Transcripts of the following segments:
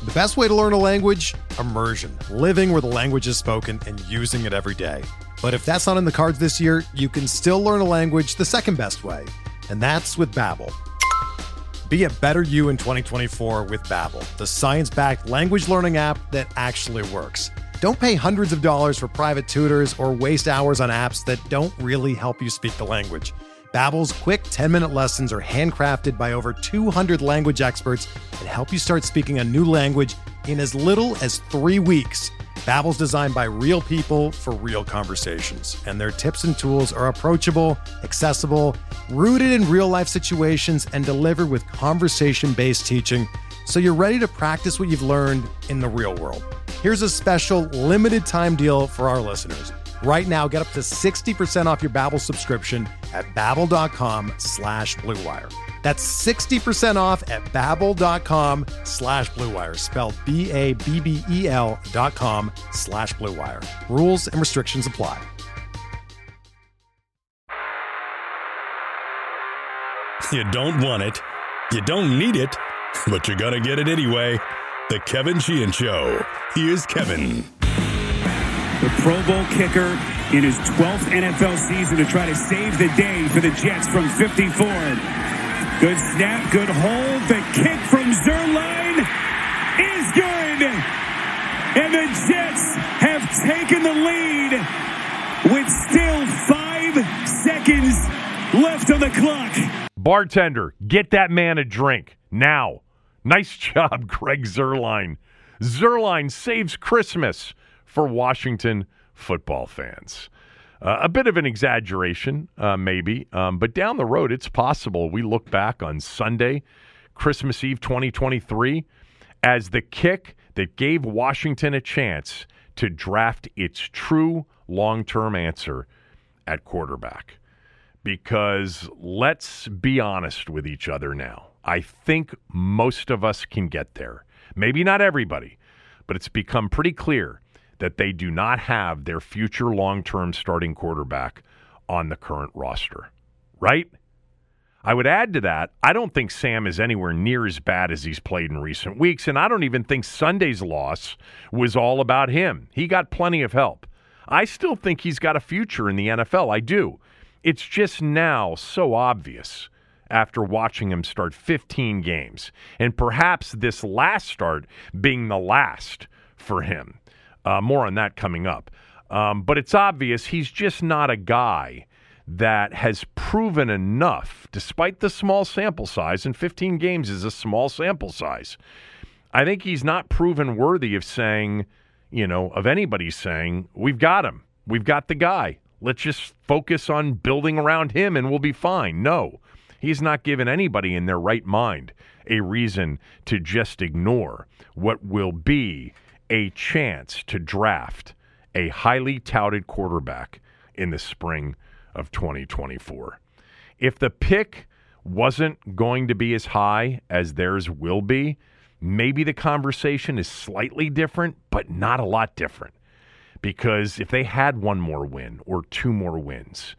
The best way to learn a language? Immersion. Living where the language is spoken and using it every day. But if that's not in the cards this year, you can still learn a language the second best way, and that's with Babbel. Be a better you in 2024 with Babbel, the science-backed language learning app that actually works. Don't pay hundreds of dollars for private tutors or waste hours on apps that don't really help you speak the language. Babbel's quick 10-minute lessons are handcrafted by over 200 language experts and help you start speaking a new language in as little as 3 weeks. Babbel's designed by real people for real conversations, and their tips and tools are approachable, accessible, rooted in real-life situations, and delivered with conversation-based teaching, so you're ready to practice what you've learned in the real world. Here's a special limited-time deal for our listeners. Right now, get up to 60% off your Babbel subscription at babbel.com/Blue Wire. That's 60% off at babbel.com/Blue Wire, spelled BABBEL.com/Blue Wire. Rules and restrictions apply. You don't want it, you don't need it, but you're gonna get it anyway. The Kevin Sheehan Show. Here's Kevin. The Pro Bowl kicker in his 12th NFL season to try to save the day for the Jets from 54. Good snap, good hold. The kick from Zuerlein is good. And the Jets have taken the lead with still 5 seconds left on the clock. Bartender, get that man a drink now. Nice job, Greg Zuerlein. Zuerlein saves Christmas for Washington football fans. A bit of an exaggeration, maybe, but down the road, it's possible we look back on Sunday, Christmas Eve 2023, as the kick that gave Washington a chance to draft its true long-term answer at quarterback. Because let's be honest with each other now. I think most of us can get there. Maybe not everybody, but it's become pretty clear that they do not have their future long-term starting quarterback on the current roster, right? I would add to that, I don't think Sam is anywhere near as bad as he's played in recent weeks, and I don't even think Sunday's loss was all about him. He got plenty of help. I still think he's got a future in the NFL. I do. It's just now so obvious after watching him start 15 games, and perhaps this last start being the last for him. More on that coming up. But it's obvious he's just not a guy that has proven enough, despite the small sample size, and 15 games is a small sample size. I think he's not proven worthy of saying, of anybody saying, we've got him. We've got the guy. Let's just focus on building around him and we'll be fine. No, he's not given anybody in their right mind a reason to just ignore what will be a chance to draft a highly touted quarterback in the spring of 2024. If the pick wasn't going to be as high as theirs will be, maybe the conversation is slightly different, but not a lot different. Because if they had one more win or 2 more wins,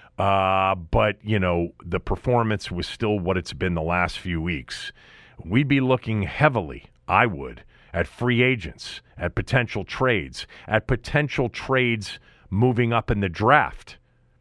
but, the performance was still what it's been the last few weeks, we'd be looking heavily, I would, at free agents, at potential trades moving up in the draft.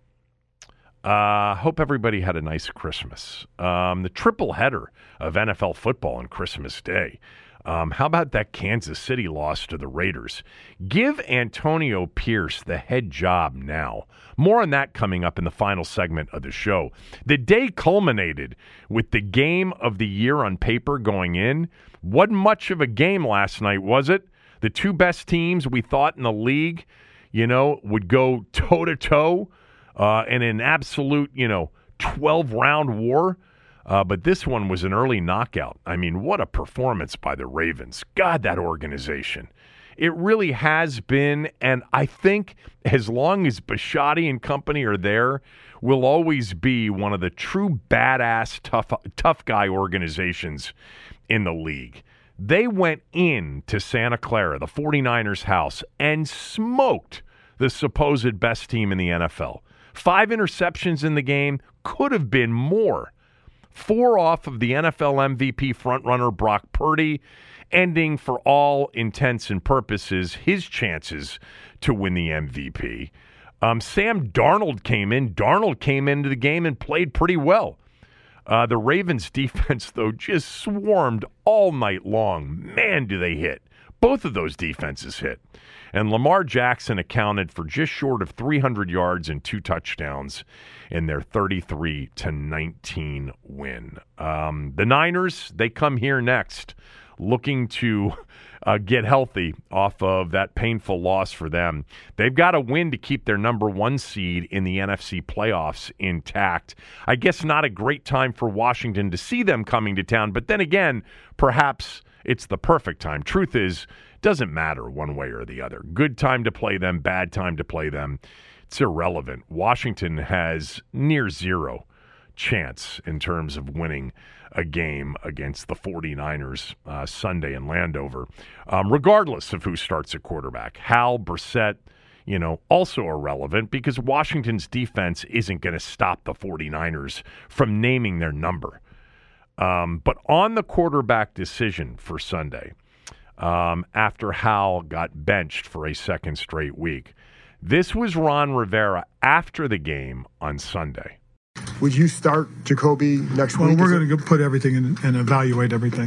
Hope everybody had a nice Christmas. The triple header of NFL football on Christmas Day. How about that Kansas City loss to the Raiders? Give Antonio Pierce the head job now. More on that coming up in the final segment of the show. The day culminated with the game of the year on paper going in. Wasn't much of a game last night, was it? The 2 best teams we thought in the league, would go toe-to-toe in an absolute, 12-round war. But this one was an early knockout. I mean, what a performance by the Ravens. God, that organization. It really has been, and I think as long as Bisciotti and company are there, will always be one of the true badass, tough guy organizations in the league. They went into Santa Clara, the 49ers' house, and smoked the supposed best team in the NFL. 5 interceptions in the game, could have been more. 4 off of the NFL MVP frontrunner Brock Purdy, ending for all intents and purposes his chances to win the MVP. Sam Darnold came in. Darnold came into the game and played pretty well. The Ravens defense, though, just swarmed all night long. Man, do they hit. Both of those defenses hit. And Lamar Jackson accounted for just short of 300 yards and 2 touchdowns in their 33-19 win. The Niners, they come here next, looking to get healthy off of that painful loss for them. They've got to win to keep their number 1 seed in the NFC playoffs intact. I guess not a great time for Washington to see them coming to town, but then again, perhaps it's the perfect time. Truth is, doesn't matter one way or the other. Good time to play them, bad time to play them. It's irrelevant. Washington has near zero chance in terms of winning a game against the 49ers Sunday in Landover, regardless of who starts at quarterback. Hal, Brissett, also irrelevant because Washington's defense isn't going to stop the 49ers from naming their number. But on the quarterback decision for Sunday, after Hal got benched for a second straight week, this was Ron Rivera after the game on Sunday. Would you start Jacoby next week? Well, we're going to put everything in and evaluate everything.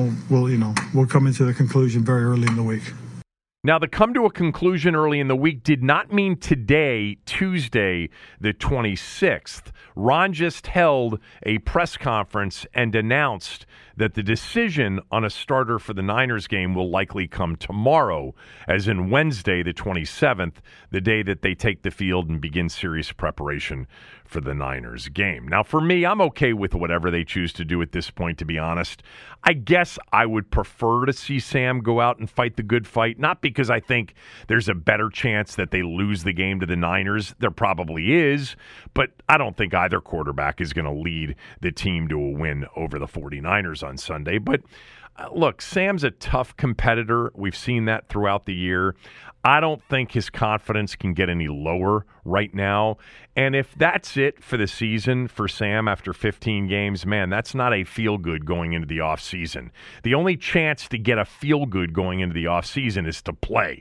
We'll come into the conclusion very early in the week. Now, the come to a conclusion early in the week did not mean today, Tuesday, the 26th. Ron just held a press conference and announced that the decision on a starter for the Niners game will likely come tomorrow, as in Wednesday, the 27th, the day that they take the field and begin serious preparation for the Niners game. Now, for me, I'm okay with whatever they choose to do at this point, to be honest. I guess I would prefer to see Sam go out and fight the good fight, not because I think there's a better chance that they lose the game to the Niners. There probably is, but I don't think either quarterback is going to lead the team to a win over the 49ers on Sunday. But look, Sam's a tough competitor. We've seen that throughout the year. I don't think his confidence can get any lower right now. And if that's it for the season for Sam after 15 games, man, that's not a feel-good going into the offseason. The only chance to get a feel-good going into the offseason is to play.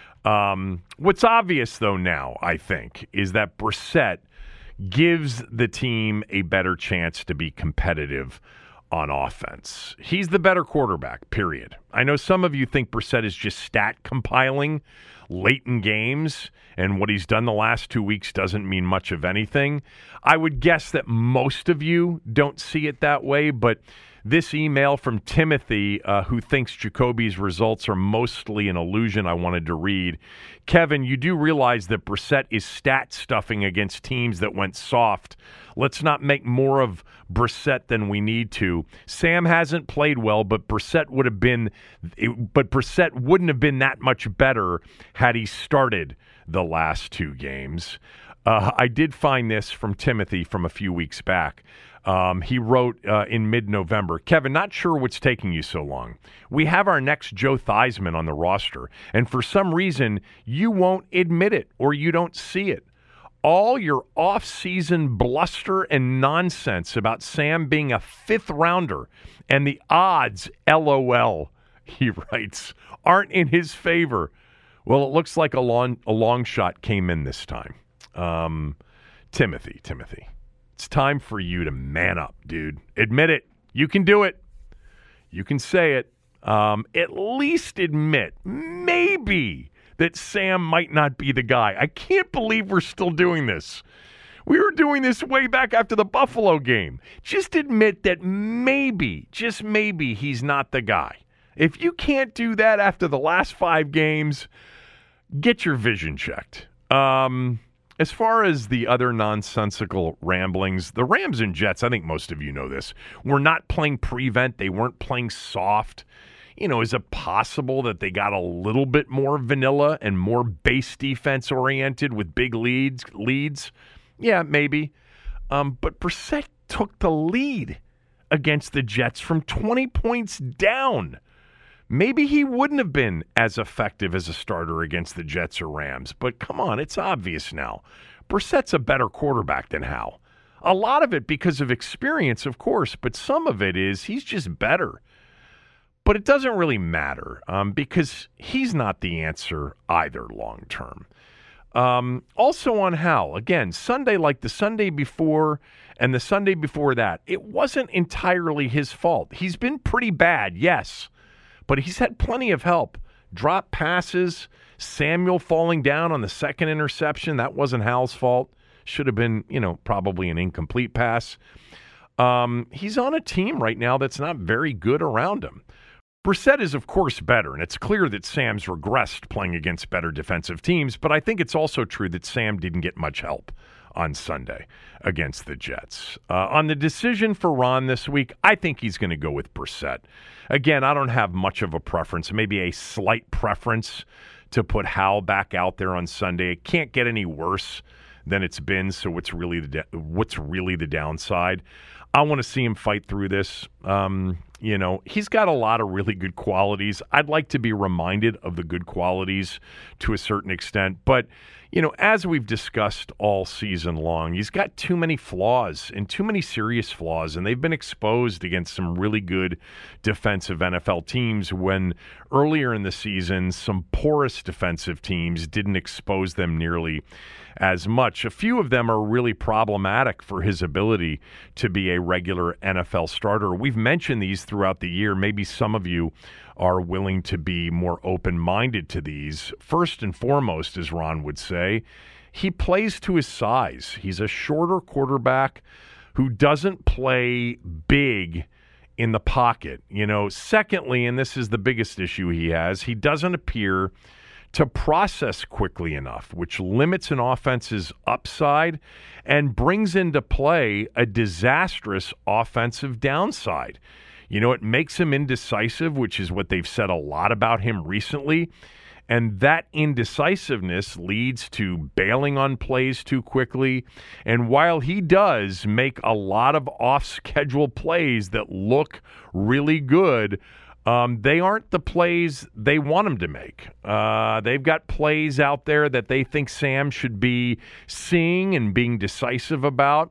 What's obvious, though, now, I think, is that Brissett gives the team a better chance to be competitive on offense. He's the better quarterback, period. I know some of you think Brissett is just stat compiling late in games, and what he's done the last 2 weeks doesn't mean much of anything. I would guess that most of you don't see it that way, but this email from Timothy, who thinks Jacoby's results are mostly an illusion, I wanted to read. Kevin, you do realize that Brissett is stat stuffing against teams that went soft. Let's not make more of Brissett than we need to. Sam hasn't played well, but Brissett wouldn't have been that much better had he started the last 2 games. I did find this from Timothy from a few weeks back. He wrote in mid-November, Kevin, not sure what's taking you so long. We have our next Joe Theismann on the roster, and for some reason, you won't admit it or you don't see it. All your off-season bluster and nonsense about Sam being a 5th rounder and the odds, LOL, he writes, aren't in his favor. Well, it looks like a long shot came in this time. Timothy. It's time for you to man up, dude. Admit it. You can do it. You can say it. At least admit, maybe, that Sam might not be the guy. I can't believe we're still doing this. We were doing this way back after the Buffalo game. Just admit that maybe, just maybe, he's not the guy. If you can't do that after the last 5 games, get your vision checked. As far as the other nonsensical ramblings, the Rams and Jets, I think most of you know this, were not playing prevent. They weren't playing soft. Is it possible that they got a little bit more vanilla and more base defense oriented with big leads? Yeah, maybe. But Brissett took the lead against the Jets from 20 points down. Maybe he wouldn't have been as effective as a starter against the Jets or Rams, but come on, it's obvious now. Brissett's a better quarterback than Hal. A lot of it because of experience, of course, but some of it is he's just better. But it doesn't really matter because he's not the answer either long term. Also on Hal, again, Sunday like the Sunday before and the Sunday before that, it wasn't entirely his fault. He's been pretty bad, yes, but he's had plenty of help. Drop passes, Samuel falling down on the second interception, that wasn't Hal's fault. Should have been, probably an incomplete pass. He's on a team right now that's not very good around him. Brissett is, of course, better, and it's clear that Sam's regressed playing against better defensive teams, but I think it's also true that Sam didn't get much help on Sunday against the Jets. On the decision for Ron this week, I think he's going to go with Brissett. Again, I don't have much of a preference, maybe a slight preference to put Hal back out there on Sunday. It can't get any worse than it's been, so what's really the downside? I want to see him fight through this. He's got a lot of really good qualities. I'd like to be reminded of the good qualities to a certain extent. But, as we've discussed all season long, he's got too many flaws and too many serious flaws, and they've been exposed against some really good defensive NFL teams when earlier in the season, some porous defensive teams didn't expose them nearly as much. A few of them are really problematic for his ability to be a regular NFL starter. We've mentioned these throughout the year. Maybe some of you are willing to be more open-minded to these. First and foremost, as Ron would say, he plays to his size. He's a shorter quarterback who doesn't play big in the pocket. Secondly, and this is the biggest issue he has, he doesn't appear to process quickly enough, which limits an offense's upside and brings into play a disastrous offensive downside. It makes him indecisive, which is what they've said a lot about him recently. And that indecisiveness leads to bailing on plays too quickly. And while he does make a lot of off-schedule plays that look really good, they aren't the plays they want him to make. They've got plays out there that they think Sam should be seeing and being decisive about.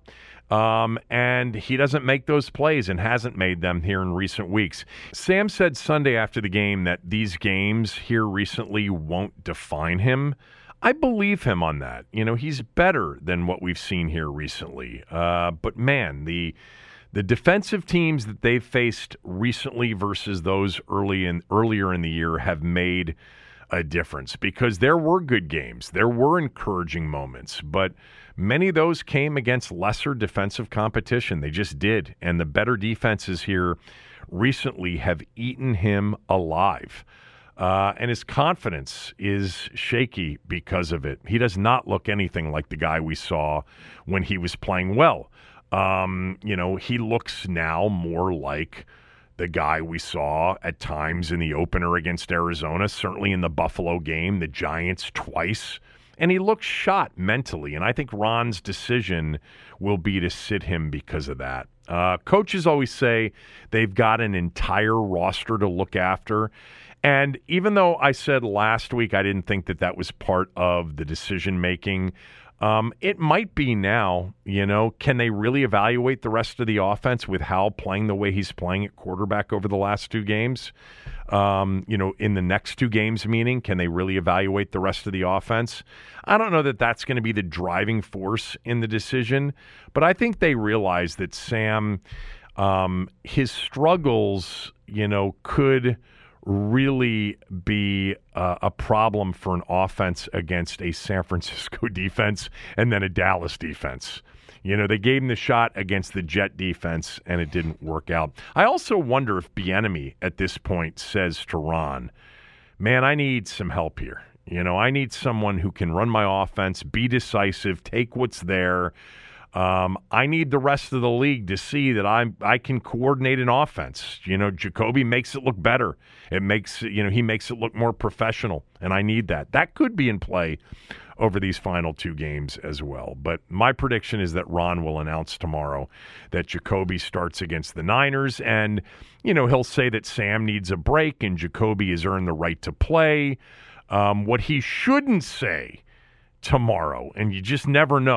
And he doesn't make those plays and hasn't made them here in recent weeks. Sam said Sunday after the game that these games here recently won't define him. I believe him on that. He's better than what we've seen here recently. But man, the defensive teams that they've faced recently versus those earlier in the year have made a difference because there were good games. There were encouraging moments, but many of those came against lesser defensive competition. They just did. And the better defenses here recently have eaten him alive. And his confidence is shaky because of it. He does not look anything like the guy we saw when he was playing well. He looks now more like the guy we saw at times in the opener against Arizona, certainly in the Buffalo game, the Giants twice. And he looks shot mentally, and I think Ron's decision will be to sit him because of that. Coaches always say they've got an entire roster to look after. And even though I said last week I didn't think that was part of the decision-making, it might be now. Can they really evaluate the rest of the offense with Hal playing the way he's playing at quarterback over the last two games? In the next two games, meaning, can they really evaluate the rest of the offense? I don't know that that's going to be the driving force in the decision, but I think they realize that Sam, his struggles, could really be a problem for an offense against a San Francisco defense and then a Dallas defense. They gave him the shot against the Jet defense, and it didn't work out. I also wonder if Bieniemy at this point says to Ron, man, I need some help here. I need someone who can run my offense, be decisive, take what's there. I need the rest of the league to see that I can coordinate an offense. Jacoby makes it look better. He makes it look more professional, and I need that. That could be in play over these final two games as well. But my prediction is that Ron will announce tomorrow that Jacoby starts against the Niners, and he'll say that Sam needs a break and Jacoby has earned the right to play. What he shouldn't say tomorrow, and you just never know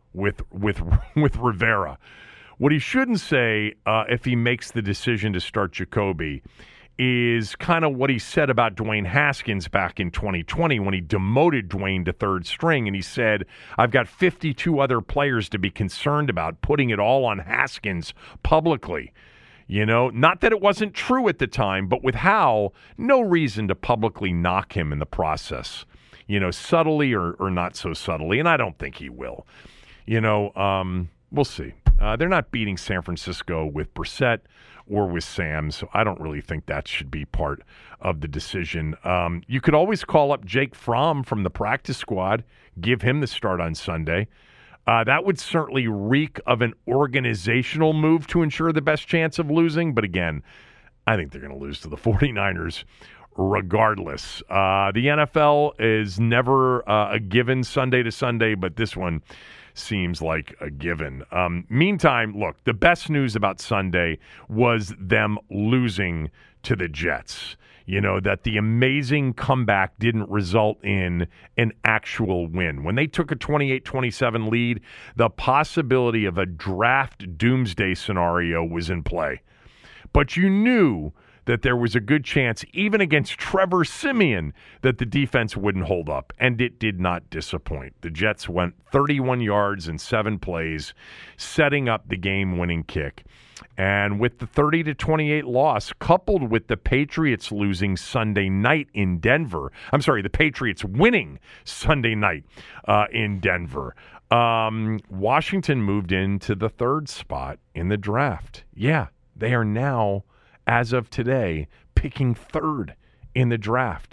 with Rivera. What he shouldn't say if he makes the decision to start Jacoby is kind of what he said about Dwayne Haskins back in 2020 when he demoted Dwayne to third string, and he said, I've got 52 other players to be concerned about, putting it all on Haskins publicly. You know, not that it wasn't true at the time, but with Howell, no reason to publicly knock him in the process, you know, subtly or not so subtly, and I don't think he will. You know, we'll see. They're not beating San Francisco with Brissett or with Sam, so I don't really think that should be part of the decision. You could always call up Jake Fromm from the practice squad, give him the start on Sunday. That would certainly reek of an organizational move to ensure the best chance of losing, but again, I think they're going to lose to the 49ers regardless. The NFL is never a given Sunday to Sunday, but this one seems like a given. Meantime, look, the best news about Sunday was them losing to the Jets. You know, that the amazing comeback didn't result in an actual win. When they took a 28-27 lead, the possibility of a draft doomsday scenario was in play. But you knew that there was a good chance, even against Trevor Siemian, that the defense wouldn't hold up, and it did not disappoint. The Jets went 31 yards in 7 plays, setting up the game-winning kick. And with the 30-28 loss, coupled with the Patriots losing Sunday night in Denver, the Patriots winning Sunday night in Denver, Washington moved into the 3rd spot in the draft. Yeah, they are now, as of today, picking 3rd in the draft.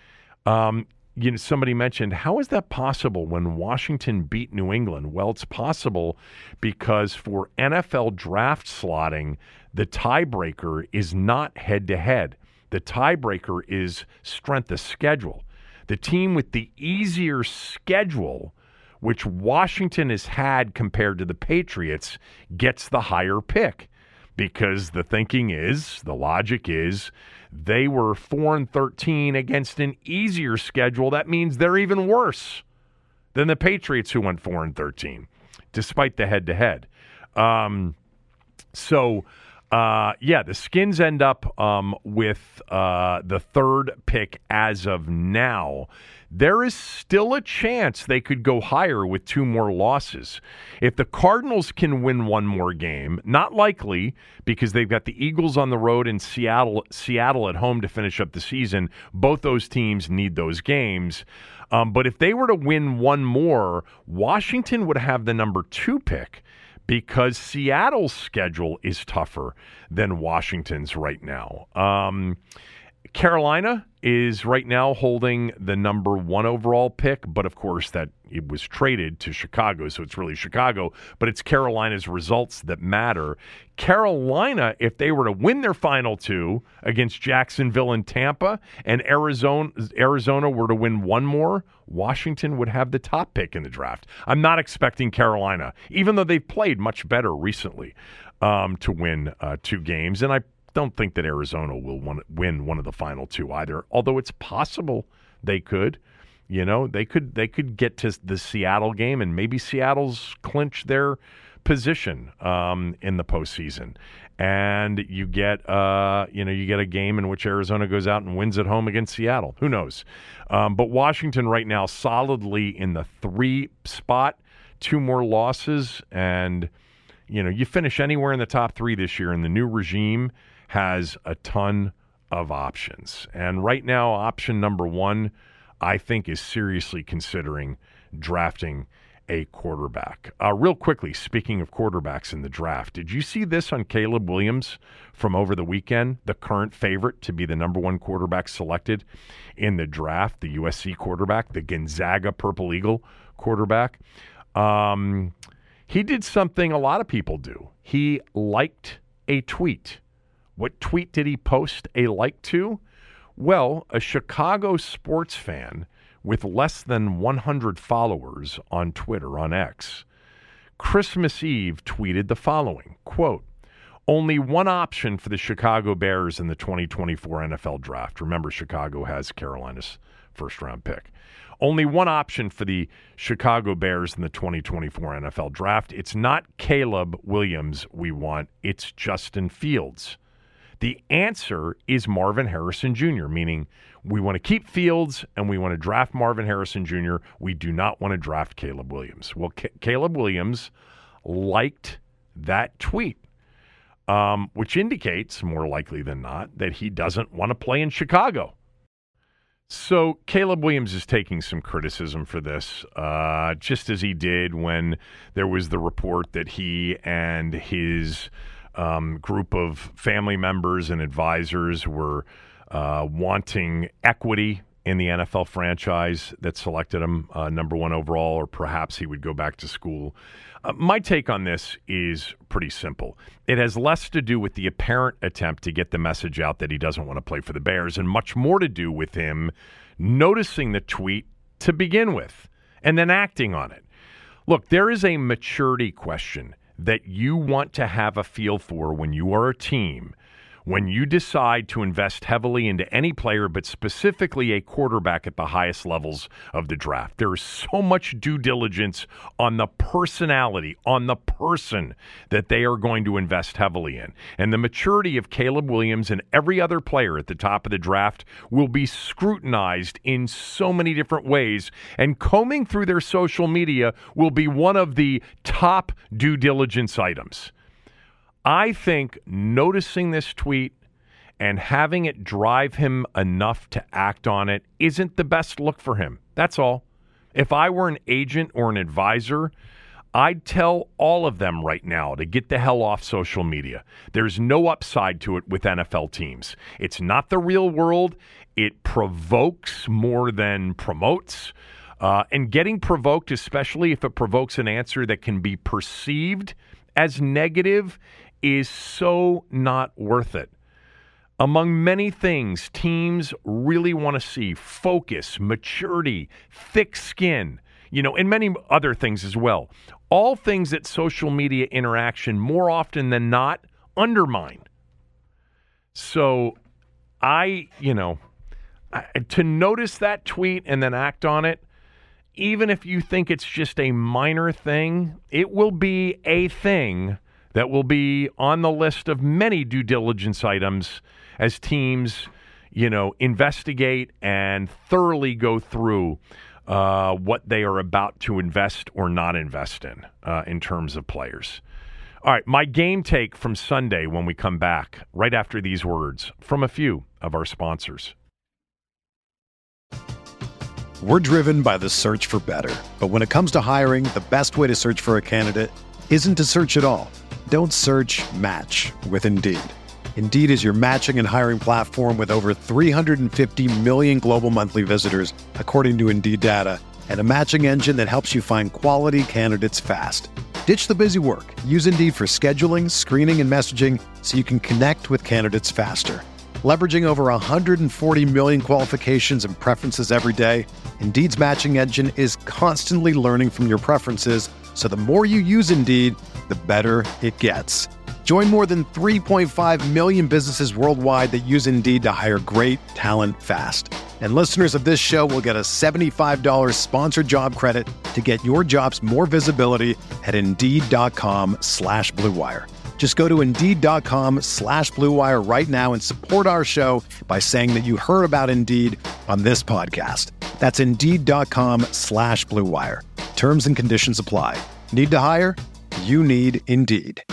You know, somebody mentioned, how is that possible when Washington beat New England? Well, it's possible because for NFL draft slotting, the tiebreaker is not head-to-head. The tiebreaker is strength of schedule. The team with the easier schedule, which Washington has had compared to the Patriots, gets the higher pick. Because the thinking is, the logic is, they were 4-13 against an easier schedule. That means they're even worse than the Patriots, who went 4-13, despite the head-to-head. The Skins end up with the 3rd pick as of now. There is still a chance they could go higher with 2 more losses. If the Cardinals can win 1 more game, not likely because they've got the Eagles on the road and Seattle at home to finish up the season. Both those teams need those games. But if they were to win 1 more, Washington would have the number 2 pick because Seattle's schedule is tougher than Washington's right now. Carolina is right now holding the number 1 overall pick, but of course that it was traded to Chicago, so it's really Chicago, but it's Carolina's results that matter. Carolina, if they were to win their final 2 against Jacksonville and Tampa, and Arizona were to win 1 more, Washington would have the top pick in the draft. I'm not expecting Carolina, even though they've played much better recently, to win 2 games, and I don't think that Arizona will win one of the final 2 either, although it's possible they could. You know, they could get to the Seattle game, and maybe Seattle's clinch their position in the postseason. And you get a game in which Arizona goes out and wins at home against Seattle. Who knows? But Washington right now solidly in the 3 spot, 2 more losses, and you finish anywhere in the top 3 this year, and the new regime has a ton of options. And right now, option number 1, I think, is seriously considering drafting a quarterback. Real quickly, speaking of quarterbacks in the draft, did you see this on Caleb Williams from over the weekend? The current favorite to be the number 1 quarterback selected in the draft, the USC quarterback, the Gonzaga Purple Eagle quarterback. He did something a lot of people do. He liked a tweet. What tweet did he post a like to? Well, a Chicago sports fan with less than 100 followers on Twitter, on X, Christmas Eve tweeted the following, quote, Only one option for the Chicago Bears in the 2024 NFL Draft. Remember, Chicago has Carolina's first-round pick. Only one option for the Chicago Bears in the 2024 NFL Draft. It's not Caleb Williams we want. It's Justin Fields. The answer is Marvin Harrison Jr., meaning we want to keep Fields and we want to draft Marvin Harrison Jr. We do not want to draft Caleb Williams. Well, Caleb Williams liked that tweet, which indicates, more likely than not, that he doesn't want to play in Chicago. So Caleb Williams is taking some criticism for this, just as he did when there was the report that he and his group of family members and advisors were wanting equity in the NFL franchise that selected him number one overall, or perhaps he would go back to school. My take on this is pretty simple. It has less to do with the apparent attempt to get the message out that he doesn't want to play for the Bears, and much more to do with him noticing the tweet to begin with and then acting on it. Look, there is a maturity question that you want to have a feel for when you are a team, when you decide to invest heavily into any player, but specifically a quarterback at the highest levels of the draft. There is so much due diligence on the personality, on the person that they are going to invest heavily in. And the maturity of Caleb Williams and every other player at the top of the draft will be scrutinized in so many different ways. And combing through their social media will be one of the top due diligence items. I think noticing this tweet and having it drive him enough to act on it isn't the best look for him. That's all. If I were an agent or an advisor, I'd tell all of them right now to get the hell off social media. There's no upside to it with NFL teams. It's not the real world. It provokes more than promotes. And getting provoked, especially if it provokes an answer that can be perceived as negative, is so not worth it. Among many things, teams really want to see focus, maturity, thick skin, and many other things as well. All things that social media interaction more often than not undermine. So to notice that tweet and then act on it, even if you think it's just a minor thing, it will be a thing that will be on the list of many due diligence items as teams, investigate and thoroughly go through what they are about to invest or not invest in terms of players. All right, my game take from Sunday when we come back, right after these words from a few of our sponsors. We're driven by the search for better. But when it comes to hiring, the best way to search for a candidate isn't to search at all. Don't search, match with Indeed. Indeed is your matching and hiring platform with over 350 million global monthly visitors, according to Indeed data, and a matching engine that helps you find quality candidates fast. Ditch the busy work. Use Indeed for scheduling, screening, and messaging so you can connect with candidates faster. Leveraging over 140 million qualifications and preferences every day, Indeed's matching engine is constantly learning from your preferences, so the more you use Indeed, the better it gets. Join more than 3.5 million businesses worldwide that use Indeed to hire great talent fast. And listeners of this show will get a $75 sponsored job credit to get your jobs more visibility at Indeed.com/Blue Wire. Just go to Indeed.com/Blue Wire right now and support our show by saying that you heard about Indeed on this podcast. That's Indeed.com/Blue Wire. Terms and conditions apply. Need to hire? You need Indeed.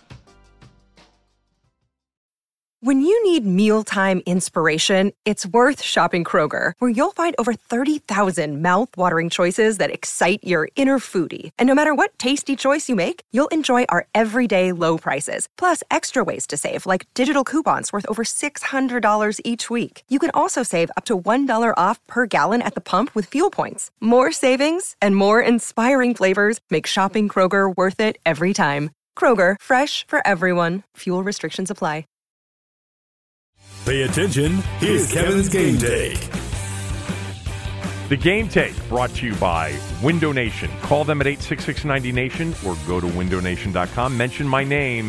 When you need mealtime inspiration, it's worth shopping Kroger, where you'll find over 30,000 mouth-watering choices that excite your inner foodie. And no matter what tasty choice you make, you'll enjoy our everyday low prices, plus extra ways to save, like digital coupons worth over $600 each week. You can also save up to $1 off per gallon at the pump with fuel points. More savings and more inspiring flavors make shopping Kroger worth it every time. Kroger, fresh for everyone. Fuel restrictions apply. Pay attention. Here's Kevin's Game Take. The Game Take brought to you by Window Nation. Call them at 866-90-NATION or go to windownation.com. Mention my name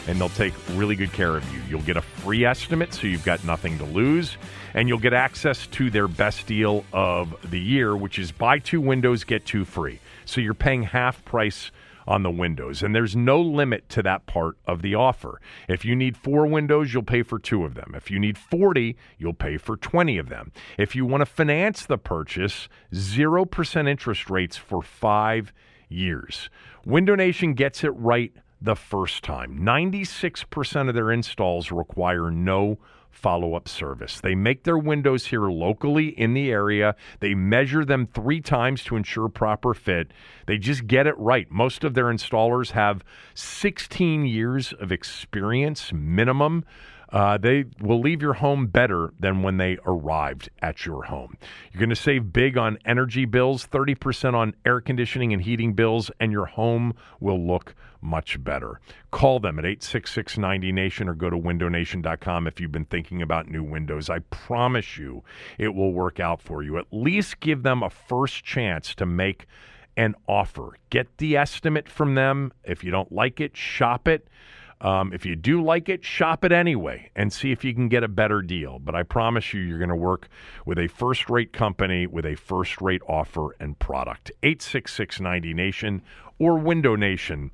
and they'll take really good care of you. You'll get a free estimate, so you've got nothing to lose, and you'll get access to their best deal of the year, which is buy 2 windows, get 2 free. So you're paying half price on the windows, and there's no limit to that part of the offer. If you need 4 windows, you'll pay for 2 of them. If you need 40, you'll pay for 20 of them. If you want to finance the purchase, 0% interest rates for 5 years. Window Nation gets it right the first time. 96% of their installs require no follow-up service. They make their windows here locally in the area. They measure them 3 times to ensure proper fit. They just get it right. Most of their installers have 16 years of experience minimum. They will leave your home better than when they arrived at your home. You're going to save big on energy bills, 30% on air conditioning and heating bills, and your home will look much better. Call them at 866-90-NATION or go to windownation.com if you've been thinking about new windows. I promise you it will work out for you. At least give them a first chance to make an offer. Get the estimate from them. If you don't like it, shop it. If you do like it, shop it anyway and see if you can get a better deal. But I promise you, you're going to work with a first-rate company with a first-rate offer and product. 866-90-NATION or windownation.com.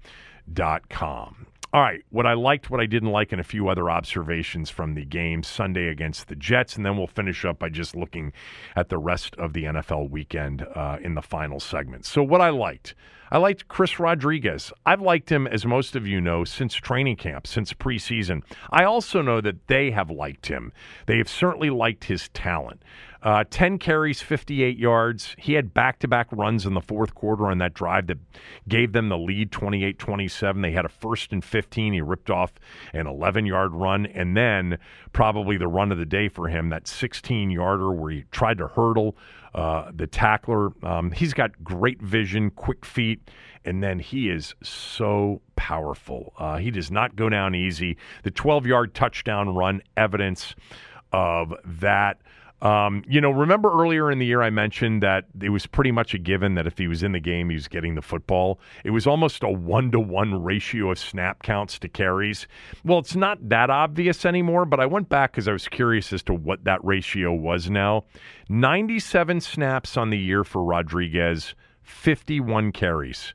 All right, what I liked, what I didn't like, and a few other observations from the game Sunday against the Jets, and then we'll finish up by just looking at the rest of the NFL weekend in the final segment. So what I liked Chris Rodriguez. I've liked him, as most of you know, since training camp, since preseason. I also know that they have liked him. They have certainly liked his talent. 10 carries, 58 yards. He had back-to-back runs in the fourth quarter on that drive that gave them the lead, 28-27. They had a 1st and 15. He ripped off an 11-yard run, and then probably the run of the day for him, that 16-yarder where he tried to hurdle the tackler. He's got great vision, quick feet, and then he is so powerful. He does not go down easy. The 12-yard touchdown run, evidence of that. Remember earlier in the year I mentioned that it was pretty much a given that if he was in the game, he was getting the football. It was almost a 1-to-1 ratio of snap counts to carries. Well, it's not that obvious anymore, but I went back because I was curious as to what that ratio was now. 97 snaps on the year for Rodriguez, 51 carries.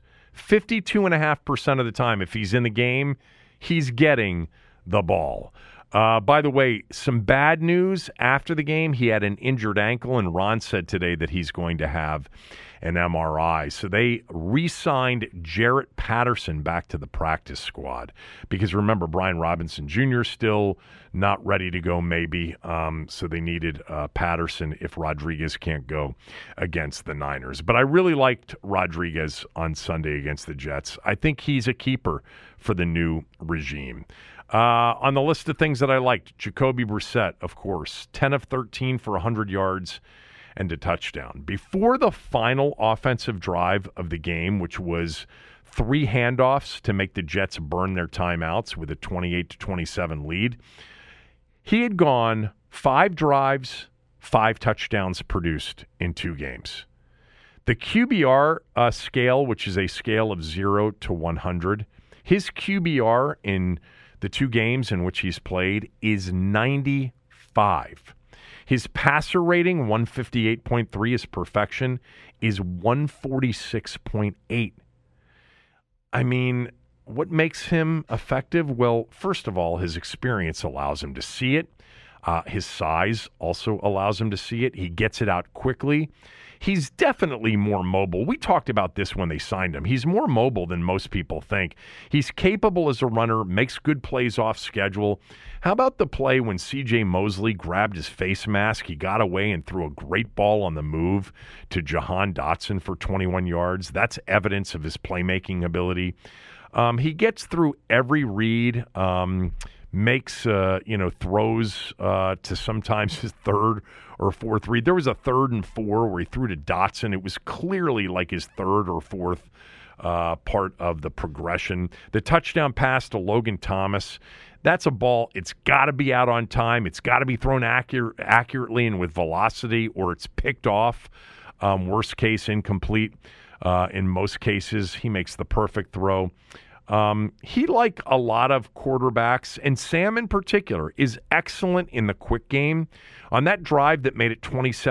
52.5% of the time, if he's in the game, he's getting the ball. By the way, some bad news after the game. He had an injured ankle, and Ron said today that he's going to have an MRI. So they re-signed Jarrett Patterson back to the practice squad because, remember, Brian Robinson Jr. still not ready to go maybe. So they needed Patterson if Rodriguez can't go against the Niners. But I really liked Rodriguez on Sunday against the Jets. I think he's a keeper for the new regime. On the list of things that I liked, Jacoby Brissett, of course, 10 of 13 for 100 yards and a touchdown. Before the final offensive drive of the game, which was 3 handoffs to make the Jets burn their timeouts with a 28-27 lead, he had gone 5 drives, 5 touchdowns produced in 2 games. The QBR scale, which is a scale of 0 to 100, his QBR in the 2 games in which he's played is 95. His passer rating, 158.3, his perfection is 146.8. I mean, what makes him effective? Well, first of all, his experience allows him to see it. His size also allows him to see it. He gets it out quickly. He's definitely more mobile. We talked about this when they signed him. He's more mobile than most people think. He's capable as a runner, makes good plays off schedule. How about the play when C.J. Mosley grabbed his face mask? He got away and threw a great ball on the move to Jahan Dotson for 21 yards. That's evidence of his playmaking ability. He gets through every read, makes throws to sometimes his third or fourth read. There was a 3rd and 4 where he threw to Dotson. It was clearly like his 3rd or 4th part of the progression. The touchdown pass to Logan Thomas, that's a ball. It's got to be out on time. It's got to be thrown accurately and with velocity, or it's picked off. Worst case, incomplete. In most cases, he makes the perfect throw. He, like a lot of quarterbacks, and Sam in particular, is excellent in the quick game. On that drive that made it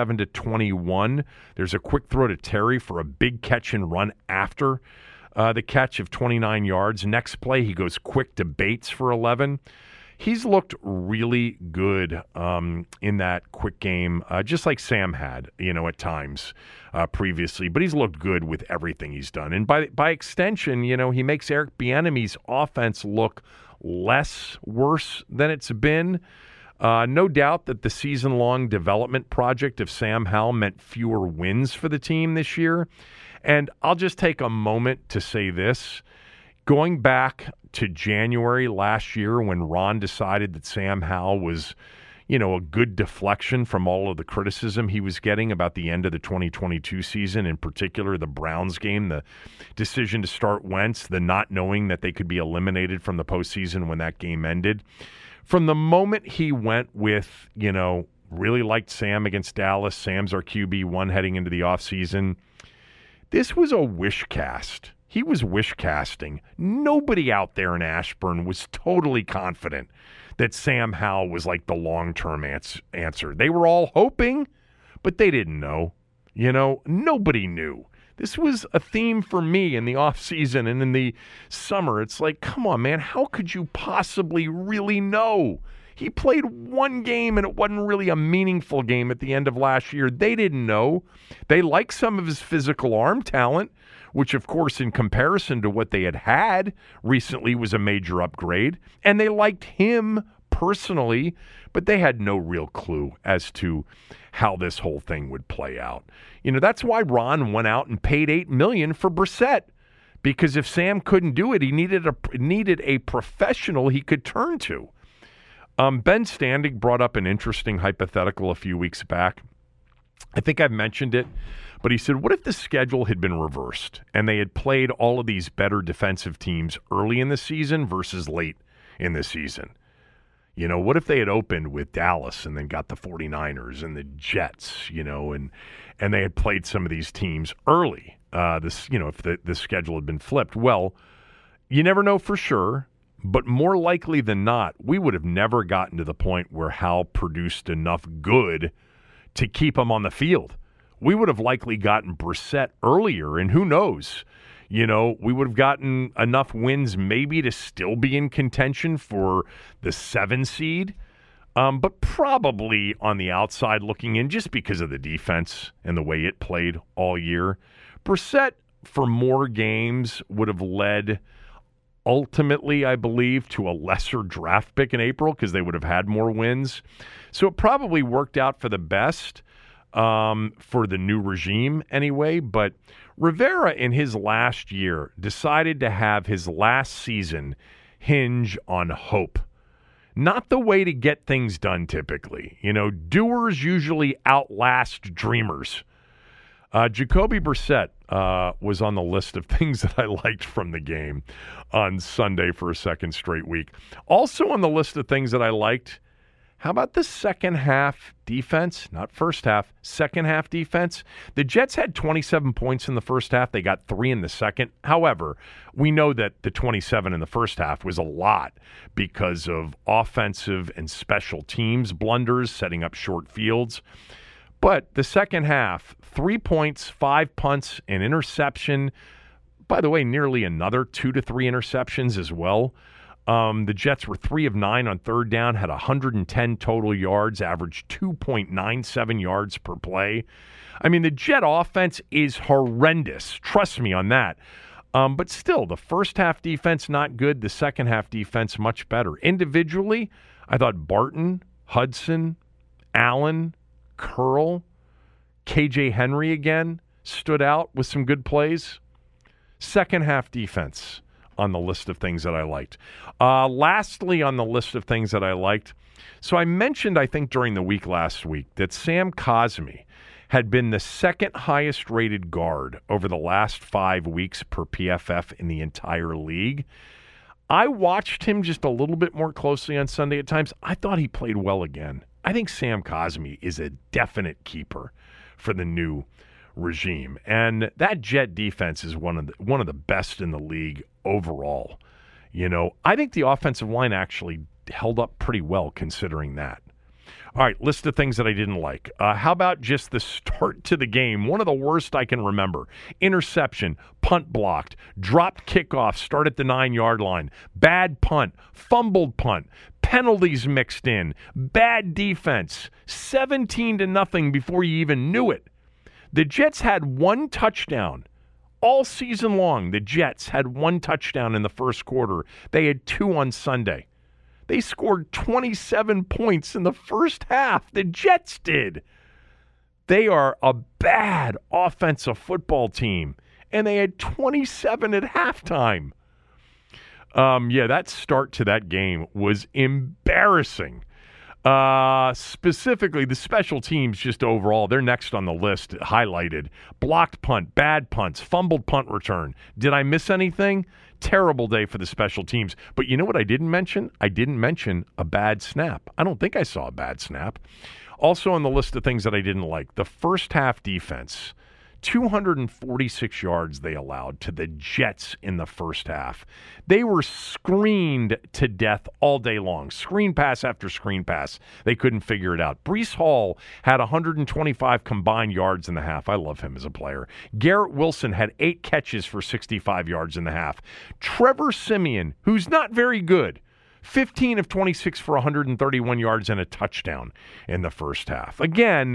27-21, there's a quick throw to Terry for a big catch and run after the catch of 29 yards. Next play, he goes quick to Bates for 11. He's looked really good in that quick game, just like Sam had, at times previously. But he's looked good with everything he's done. And by extension, he makes Eric Bieniemy's offense look less worse than it's been. No doubt that the season-long development project of Sam Howell meant fewer wins for the team this year. And I'll just take a moment to say this. Going back to January last year when Ron decided that Sam Howell was, a good deflection from all of the criticism he was getting about the end of the 2022 season, in particular the Browns game, the decision to start Wentz, the not knowing that they could be eliminated from the postseason when that game ended. From the moment he went with, really liked Sam against Dallas, Sam's our QB1 heading into the offseason, this was a wish cast. He was wish casting. Nobody out there in Ashburn was totally confident that Sam Howell was like the long-term answer. They were all hoping, but they didn't know. Nobody knew. This was a theme for me in the offseason and in the summer. It's like, come on, man, how could you possibly really know? He played one game, and it wasn't really a meaningful game at the end of last year. They didn't know. They liked some of his physical arm talent, which, of course, in comparison to what they had recently was a major upgrade. And they liked him personally, but they had no real clue as to how this whole thing would play out. That's why Ron went out and paid $8 million for Brissett, because if Sam couldn't do it, he needed a professional he could turn to. Ben Standing brought up an interesting hypothetical a few weeks back. I think I've mentioned it, but he said, what if the schedule had been reversed and they had played all of these better defensive teams early in the season versus late in the season? What if they had opened with Dallas and then got the 49ers and the Jets, and they had played some of these teams early, if the schedule had been flipped? Well, you never know for sure. But more likely than not, we would have never gotten to the point where Hal produced enough good to keep him on the field. We would have likely gotten Brissett earlier, and who knows? We would have gotten enough wins maybe to still be in contention for the 7 seed, but probably on the outside looking in just because of the defense and the way it played all year. Brissett, for more games, would have led ultimately, I believe, to a lesser draft pick in April because they would have had more wins. So it probably worked out for the best for the new regime anyway. But Rivera in his last year decided to have his last season hinge on hope. Not the way to get things done typically. Doers usually outlast dreamers. Jacoby Brissett was on the list of things that I liked from the game on Sunday for a second straight week. Also on the list of things that I liked, how about the second half defense? Not first half, second half defense. The Jets had 27 points in the first half. They got 3 in the second. However, we know that the 27 in the first half was a lot because of offensive and special teams blunders, setting up short fields. But the second half, 3 points, 5 punts, an interception. By the way, nearly another 2 to 3 interceptions as well. The Jets were 3 of 9 on third down, had 110 total yards, averaged 2.97 yards per play. I mean, the Jet offense is horrendous. Trust me on that. But still, the first half defense not good. The second half defense much better. Individually, I thought Barton, Hudson, Allen, Curl, KJ Henry again stood out with some good plays. Second half defense on the list of things that I liked. Lastly, on the list of things that I liked, so I mentioned, I think, during the week last week that Sam Cosmi had been the second highest rated guard over the last 5 weeks per PFF in the entire league. I watched him just a little bit more closely on Sunday at times. I thought he played well again. I think Sam Cosmi is a definite keeper for the new regime. And that Jet defense is one of the best in the league overall. I think the offensive line actually held up pretty well considering that. All right, list of things that I didn't like. How about just the start to the game? One of the worst I can remember. Interception, punt blocked, dropped kickoff, start at the 9-yard line, bad punt, fumbled punt, penalties mixed in, bad defense, 17-0 before you even knew it. The Jets had one touchdown. All season long, the Jets had one touchdown in the first quarter. They had 2 on Sunday. They scored 27 points in the first half. The Jets did. They are a bad offensive football team, and they had 27 at halftime. That start to that game was embarrassing. Specifically, the special teams just overall, they're next on the list, highlighted. Blocked punt, bad punts, fumbled punt return. Did I miss anything? Terrible day for the special teams. But you know what I didn't mention? I didn't mention a bad snap. I don't think I saw a bad snap. Also on the list of things that I didn't like, the first half defense. 246 yards they allowed to the Jets in the first half. They were screened to death all day long. Screen pass after screen pass. They couldn't figure it out. Breece Hall had 125 combined yards in the half. I love him as a player. Garrett Wilson had 8 catches for 65 yards in the half. Trevor Siemian, who's not very good, 15 of 26 for 131 yards and a touchdown in the first half. Again,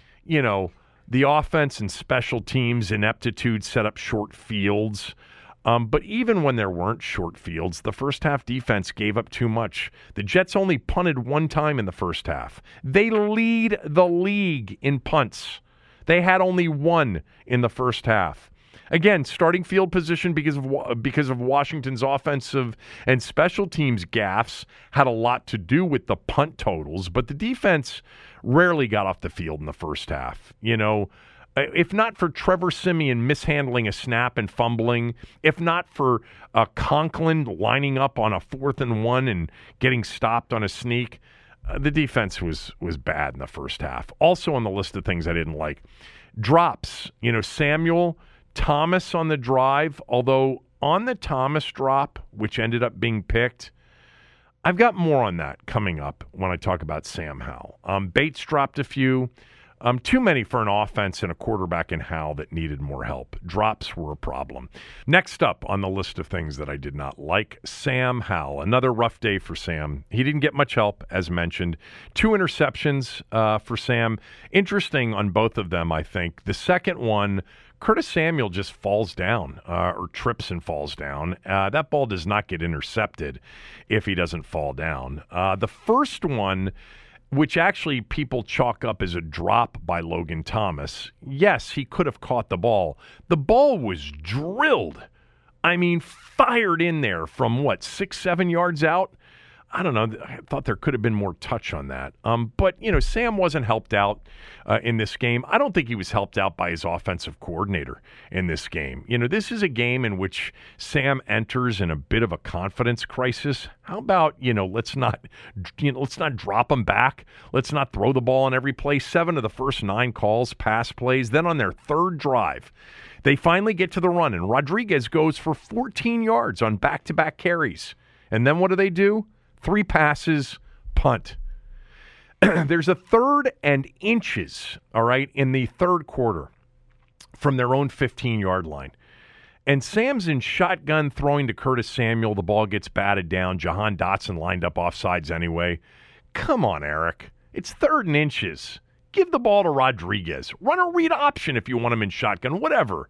the offense and special teams ineptitude set up short fields. But even when there weren't short fields, the first half defense gave up too much. The Jets only punted 1 time in the first half. They lead the league in punts. They had only 1 in the first half. Again, starting field position because of Washington's offensive and special teams gaffes had a lot to do with the punt totals, but the defense rarely got off the field in the first half. If not for Trevor Siemian mishandling a snap and fumbling, if not for Conklin lining up on a 4th and 1 and getting stopped on a sneak, the defense was bad in the first half. Also on the list of things I didn't like, drops. Samuel Thomas on the drive, although on the Thomas drop, which ended up being picked, I've got more on that coming up when I talk about Sam Howell. Bates dropped a few. Too many for an offense and a quarterback in Howell that needed more help. Drops were a problem. Next up on the list of things that I did not like, Sam Howell. Another rough day for Sam. He didn't get much help, as mentioned. 2 interceptions for Sam. Interesting on both of them, I think. The second one, Curtis Samuel just falls down or trips and falls down. That ball does not get intercepted if he doesn't fall down. The first one, which actually people chalk up as a drop by Logan Thomas, yes, he could have caught the ball. The ball was drilled. Fired in there from 6-7 yards out? I don't know. I thought there could have been more touch on that. But Sam wasn't helped out in this game. I don't think he was helped out by his offensive coordinator in this game. This is a game in which Sam enters in a bit of a confidence crisis. How about, let's not drop him back. Let's not throw the ball on every play. 7 of the first 9 calls, pass plays. Then on their third drive, they finally get to the run, and Rodriguez goes for 14 yards on back-to-back carries. And then what do? 3 passes, punt. There's a 3rd and inches, all right, in the third quarter from their own 15-yard line. And Sam's in shotgun throwing to Curtis Samuel. The ball gets batted down. Jahan Dotson lined up offsides anyway. Come on, Eric. It's 3rd and inches. Give the ball to Rodriguez. Run a read option if you want him in shotgun, whatever.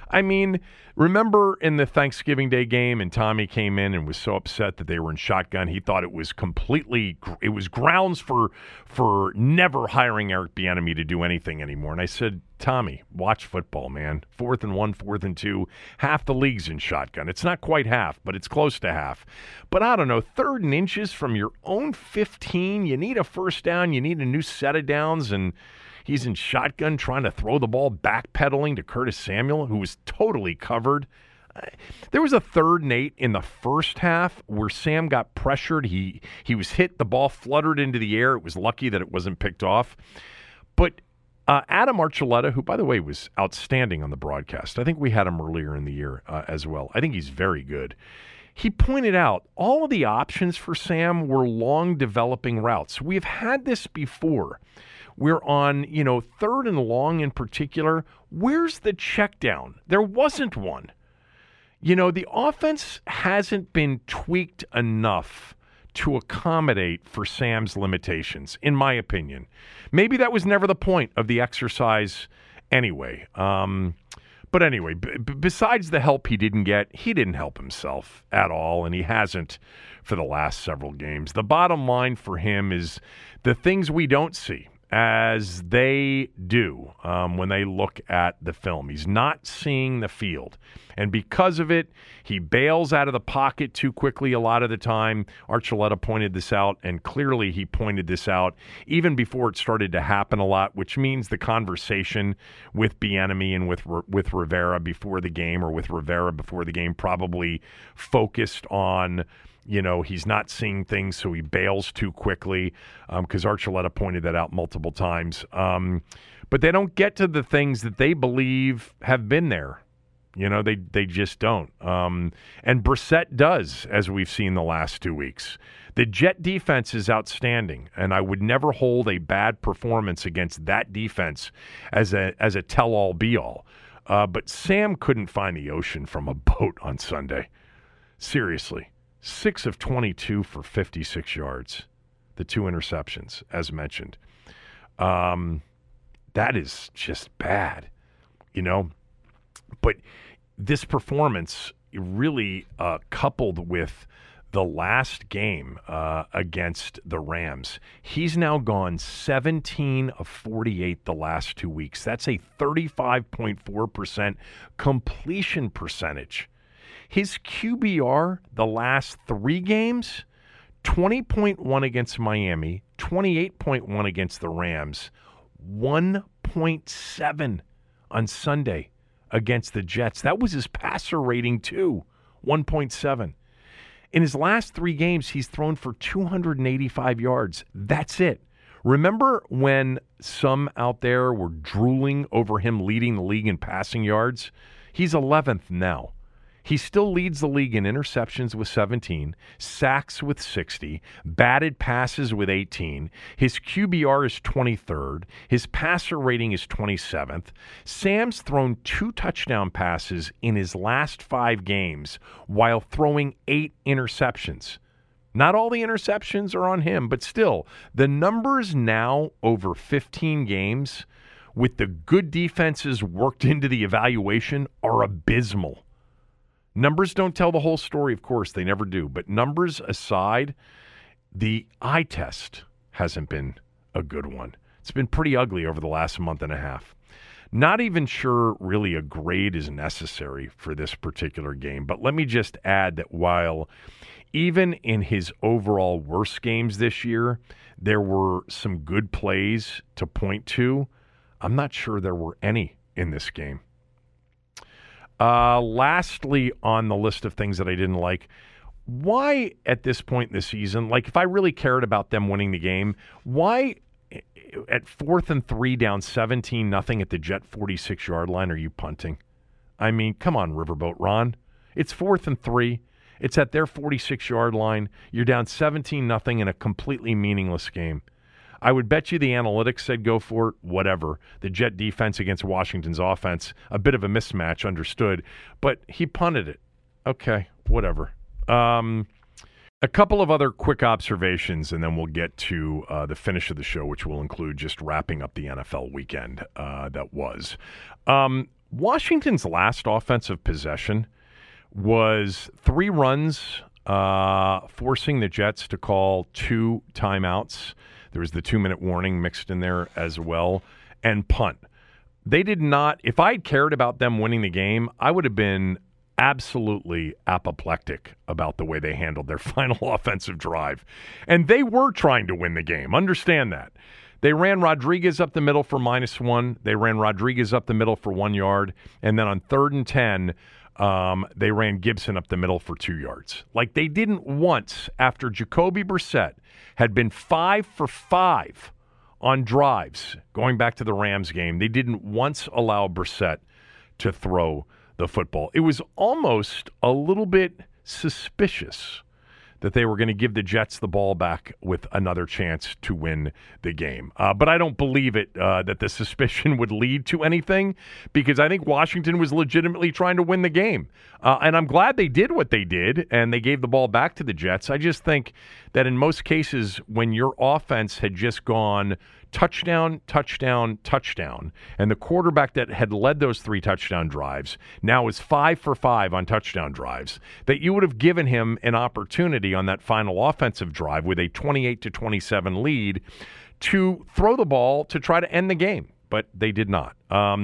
Remember in the Thanksgiving Day game, and Tommy came in and was so upset that they were in shotgun, he thought it was grounds for never hiring Eric Bieniemy to do anything anymore. And I said, Tommy, watch football, man. 4th and 1, 4th and 2. Half the league's in shotgun. It's not quite half, but it's close to half. But I don't know, 3rd and inches from your own 15. You need a first down. You need a new set of downs, and he's in shotgun trying to throw the ball, backpedaling to Curtis Samuel, who was totally covered. There was a 3rd and 8 in the first half where Sam got pressured. He was hit. The ball fluttered into the air. It was lucky that it wasn't picked off. But Adam Archuleta, who, by the way, was outstanding on the broadcast. I think we had him earlier in the year as well. I think he's very good. he pointed out all of the options for Sam were long developing routes. We've had this before. We're on, third and long in particular. Where's the check down? There wasn't one. The offense hasn't been tweaked enough to accommodate for Sam's limitations, in my opinion. Maybe that was never the point of the exercise anyway. But anyway, besides the help he didn't get, he didn't help himself at all, and he hasn't for the last several games. The bottom line for him is the things we don't see as they do when they look at the film. He's not seeing the field. And because of it, he bails out of the pocket too quickly a lot of the time. Archuleta pointed this out, and clearly he pointed this out even before it started to happen a lot, which means the conversation with Bieniemy and with Rivera before the game, or with Rivera before the game, probably focused on he's not seeing things, so he bails too quickly, because Archuleta pointed that out multiple times. But they don't get to the things that they believe have been there. They just don't. And Brissett does, as we've seen the last 2 weeks. The Jet defense is outstanding, and I would never hold a bad performance against that defense as a tell-all, be-all. But Sam couldn't find the ocean from a boat on Sunday. Seriously. 6 of 22 for 56 yards. The 2 interceptions, as mentioned. That is just bad, But this performance really coupled with the last game against the Rams, he's now gone 17 of 48 the last 2 weeks. That's a 35.4% completion percentage. His QBR the last 3 games, 20.1 against Miami, 28.1 against the Rams, 1.7 on Sunday against the Jets. That was his passer rating too, 1.7. In his last 3 games, he's thrown for 285 yards. That's it. Remember when some out there were drooling over him leading the league in passing yards? He's 11th now. He still leads the league in interceptions with 17, sacks with 60, batted passes with 18. His QBR is 23rd. His passer rating is 27th. Sam's thrown 2 touchdown passes in his last 5 games while throwing 8 interceptions. Not all the interceptions are on him, but still, the numbers now over 15 games with the good defenses worked into the evaluation are abysmal. Numbers don't tell the whole story, of course. They never do. But numbers aside, the eye test hasn't been a good one. It's been pretty ugly over the last month and a half. Not even sure really a grade is necessary for this particular game. But let me just add that while even in his overall worst games this year, there were some good plays to point to, I'm not sure there were any in this game. Lastly, on the list of things that I didn't like, why at this point in the season, like if I really cared about them winning the game, why at 4th and 3 down 17-0 at the Jet 46-yard line are you punting? I mean, come on, Riverboat Ron. It's 4th and 3. It's at their 46-yard line. You're down 17-0 in a completely meaningless game. I would bet you the analytics said go for it, whatever. The Jet defense against Washington's offense, a bit of a mismatch, understood. But he punted it. Okay, whatever. A couple of other quick observations, and then we'll get to the finish of the show, which will include just wrapping up the NFL weekend that was. Washington's last offensive possession was 3 runs, forcing the Jets to call 2 timeouts. There was the 2-minute warning mixed in there as well, and punt. They did not, if I had cared about them winning the game, I would have been absolutely apoplectic about the way they handled their final offensive drive. And they were trying to win the game. Understand that. They ran Rodriguez up the middle for -1. They ran Rodriguez up the middle for 1 yard. And then on 3rd and 10, they ran Gibson up the middle for 2 yards. Like they didn't once, after Jacoby Brissett had been 5 for 5 on drives, going back to the Rams game, they didn't once allow Brissett to throw the football. It was almost a little bit suspicious that they were going to give the Jets the ball back with another chance to win the game. But I don't believe it, that the suspicion would lead to anything, because I think Washington was legitimately trying to win the game. And I'm glad they did what they did, and they gave the ball back to the Jets. I just think that in most cases, when your offense had just gone touchdown, touchdown, touchdown, and the quarterback that had led those 3 touchdown drives now is 5 for 5 on touchdown drives, that you would have given him an opportunity on that final offensive drive with a 28-27 lead to throw the ball to try to end the game, but they did not.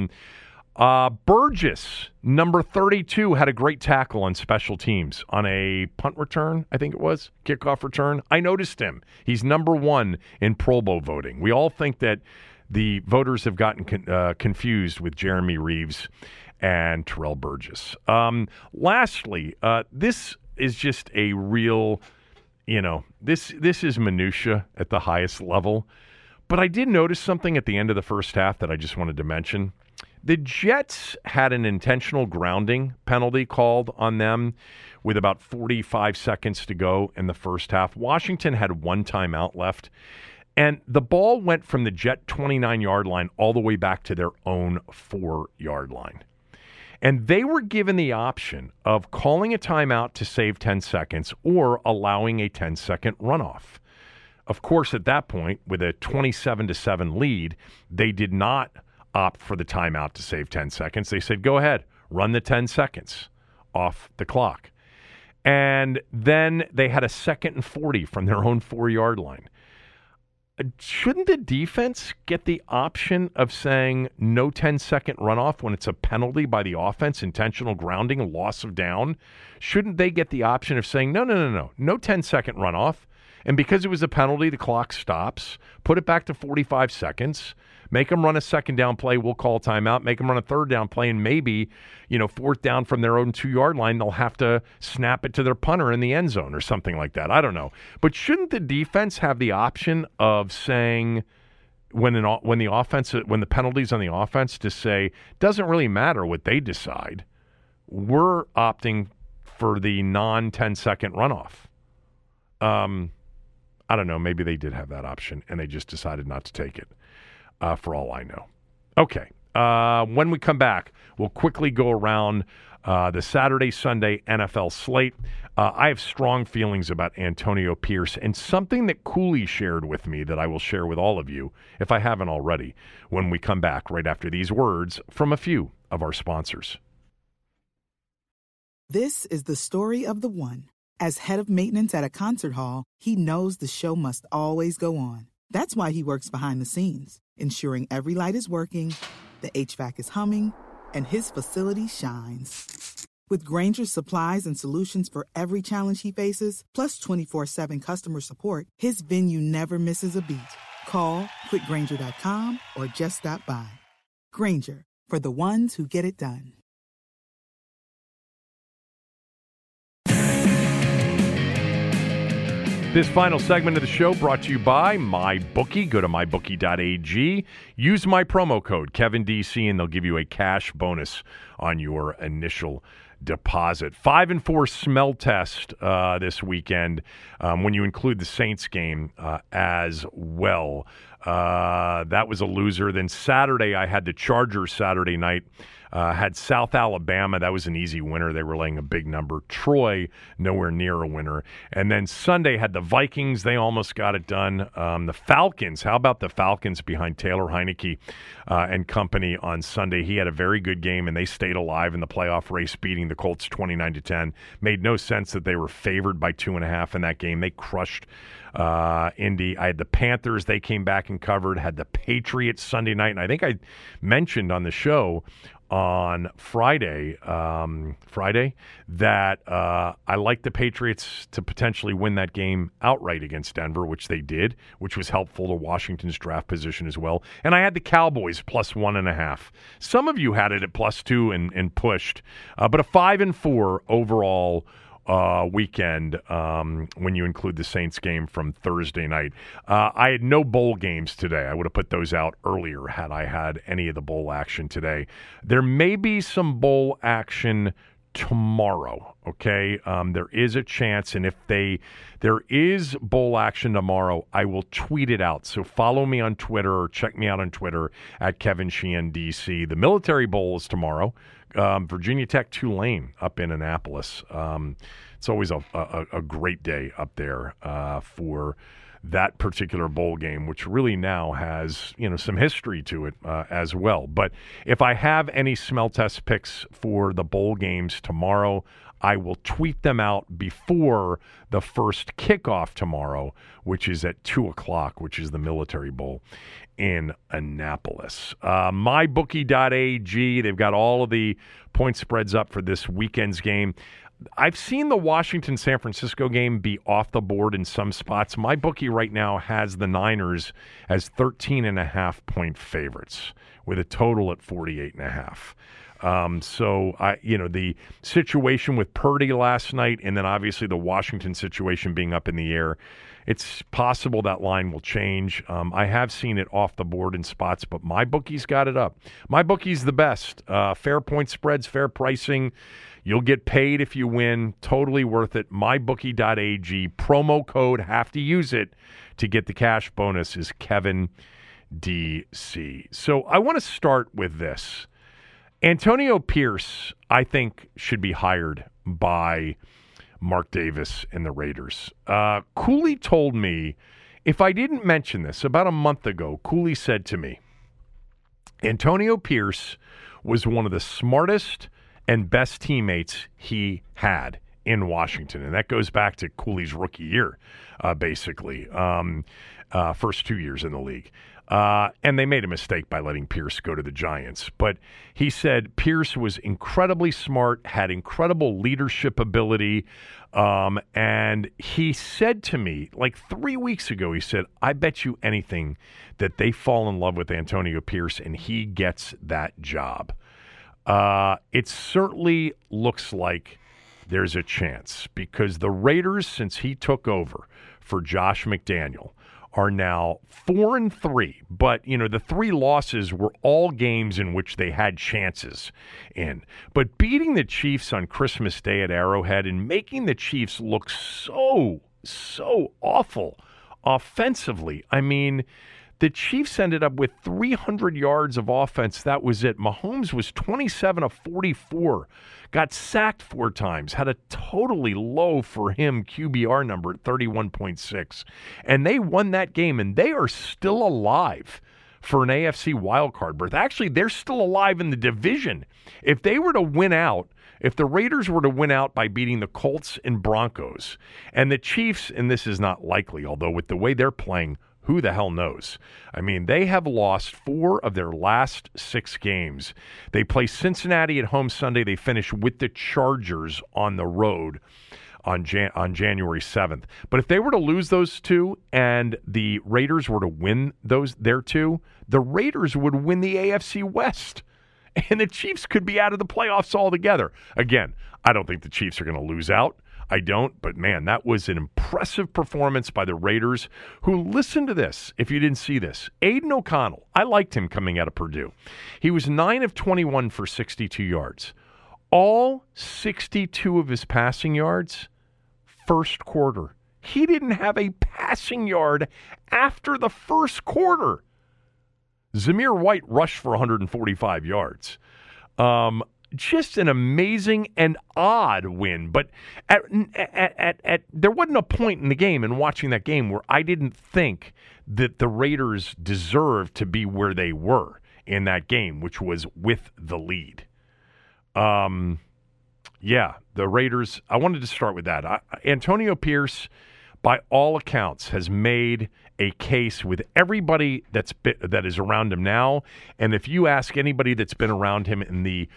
Burgess, number 32, had a great tackle on special teams on a punt return, I think it was, kickoff return. I noticed him. He's number 1 in Pro Bowl voting. We all think that the voters have gotten confused with Jeremy Reeves and Terrell Burgess. Lastly, this is just a real, this is minutia at the highest level. But I did notice something at the end of the first half that I just wanted to mention. The Jets had an intentional grounding penalty called on them with about 45 seconds to go in the first half. Washington had 1 timeout left, and the ball went from the Jet 29-yard line all the way back to their own 4-yard line. And they were given the option of calling a timeout to save 10 seconds or allowing a 10-second runoff. Of course, at that point, with a 27-7 lead, they did not opt for the timeout to save 10 seconds. They said, go ahead, run the 10 seconds off the clock. And then they had a 2nd and 40 from their own 4-yard line. Shouldn't the defense get the option of saying no 10-second runoff when it's a penalty by the offense, intentional grounding, loss of down? Shouldn't they get the option of saying, no 10-second runoff, and because it was a penalty, the clock stops, put it back to 45 seconds, make them run a 2nd down play, we'll call timeout, make them run a 3rd down play, and maybe, 4th down from their own 2-yard line, they'll have to snap it to their punter in the end zone or something like that. I don't know. But shouldn't the defense have the option of saying, when the penalty's on the offense, to say, doesn't really matter what they decide, we're opting for the non-10-second runoff? I don't know. Maybe they did have that option, and they just decided not to take it, for all I know. Okay. When we come back, we'll quickly go around the Saturday-Sunday NFL slate. I have strong feelings about Antonio Pierce, and something that Cooley shared with me that I will share with all of you, if I haven't already, when we come back right after these words from a few of our sponsors. This is the story of the one. As head of maintenance at a concert hall, he knows the show must always go on. That's why he works behind the scenes, ensuring every light is working, the HVAC is humming, and his facility shines. With Grainger's supplies and solutions for every challenge he faces, plus 24/7 customer support, his venue never misses a beat. Call quickgrainger.com or just stop by. Grainger, for the ones who get it done. This final segment of the show brought to you by MyBookie. Go to mybookie.ag. Use my promo code, KevinDC, and they'll give you a cash bonus on your initial deposit. 5-4 smell test this weekend when you include the Saints game as well. That was a loser. Then Saturday, I had the Chargers Saturday night. Had South Alabama. That was an easy winner. They were laying a big number. Troy, nowhere near a winner. And then Sunday had the Vikings. They almost got it done. The Falcons. How about the Falcons behind Taylor Heineke and company on Sunday? He had a very good game, and they stayed alive in the playoff race, beating the Colts 29-10. Made no sense that they were favored by 2.5 in that game. They crushed Indy. I had the Panthers. They came back and covered. Had the Patriots Sunday night. And I think I mentioned on the show on Friday that I like the Patriots to potentially win that game outright against Denver, which they did, which was helpful to Washington's draft position as well. And I had the Cowboys plus 1.5. Some of you had it at plus 2 and pushed, but a 5-4 overall weekend when you include the Saints game from Thursday night. I had no bowl games today. I would have put those out earlier had I had any of the bowl action today. There may be some bowl action tomorrow, okay? There is a chance, and if there is bowl action tomorrow, I will tweet it out. So follow me on Twitter or check me out on Twitter at Kevin Sheehan DC. The Military Bowl is tomorrow. Virginia Tech Tulane up in Annapolis. It's always a great day up there for that particular bowl game, which really now has, some history to it as well. But if I have any smell test picks for the bowl games tomorrow, I will tweet them out before the first kickoff tomorrow, which is at 2 o'clock, which is the Military Bowl in Annapolis. MyBookie.ag, they've got all of the point spreads up for this weekend's game. I've seen the Washington-San Francisco game be off the board in some spots. My bookie right now has the Niners as 13.5-point favorites with a total at 48.5. So, the situation with Purdy last night and then obviously the Washington situation being up in the air, it's possible that line will change. I have seen it off the board in spots, but my bookie's got it up. My bookie's the best. Fair point spreads, fair pricing. You'll get paid if you win. Totally worth it. MyBookie.ag. Promo code, have to use it to get the cash bonus, is Kevin DC. So I want to start with this. Antonio Pierce, I think, should be hired by Mark Davis and the Raiders. Cooley told me, if I didn't mention this, about a month ago, Cooley said to me, Antonio Pierce was one of the smartest and best teammates he had in Washington. And that goes back to Cooley's rookie year, basically, first 2 years in the league. And they made a mistake by letting Pierce go to the Giants. But he said Pierce was incredibly smart, had incredible leadership ability. And he said to me, like 3 weeks ago, he said, I bet you anything that they fall in love with Antonio Pierce and he gets that job. It certainly looks like there's a chance because the Raiders, since he took over for Josh McDaniel, are now 4-3. But, the 3 losses were all games in which they had chances in. But beating the Chiefs on Christmas Day at Arrowhead and making the Chiefs look so awful offensively, the Chiefs ended up with 300 yards of offense. That was it. Mahomes was 27 of 44, got sacked 4 times, had a totally low for him QBR number at 31.6. And they won that game, and they are still alive for an AFC wildcard berth. Actually, they're still alive in the division. If they were to win out, if the Raiders were to win out by beating the Colts and Broncos, and the Chiefs, and this is not likely, although with the way they're playing, who the hell knows? They have lost 4 of their last 6 games. They play Cincinnati at home Sunday. They finish with the Chargers on the road on January 7th. But if they were to lose those 2 and the Raiders were to win their 2, the Raiders would win the AFC West. And the Chiefs could be out of the playoffs altogether. Again, I don't think the Chiefs are going to lose out. I don't, but man, that was an impressive performance by the Raiders, who, listen to this, if you didn't see this. Aiden O'Connell, I liked him coming out of Purdue. He was 9 of 21 for 62 yards. All 62 of his passing yards, first quarter. He didn't have a passing yard after the first quarter. Zamir White rushed for 145 yards. Just an amazing and odd win. But there wasn't a point in the game, in watching that game, where I didn't think that the Raiders deserved to be where they were in that game, which was with the lead. The Raiders, I wanted to start with that. Antonio Pierce, by all accounts, has made a case with everybody that is around him now. And if you ask anybody that's been around him in the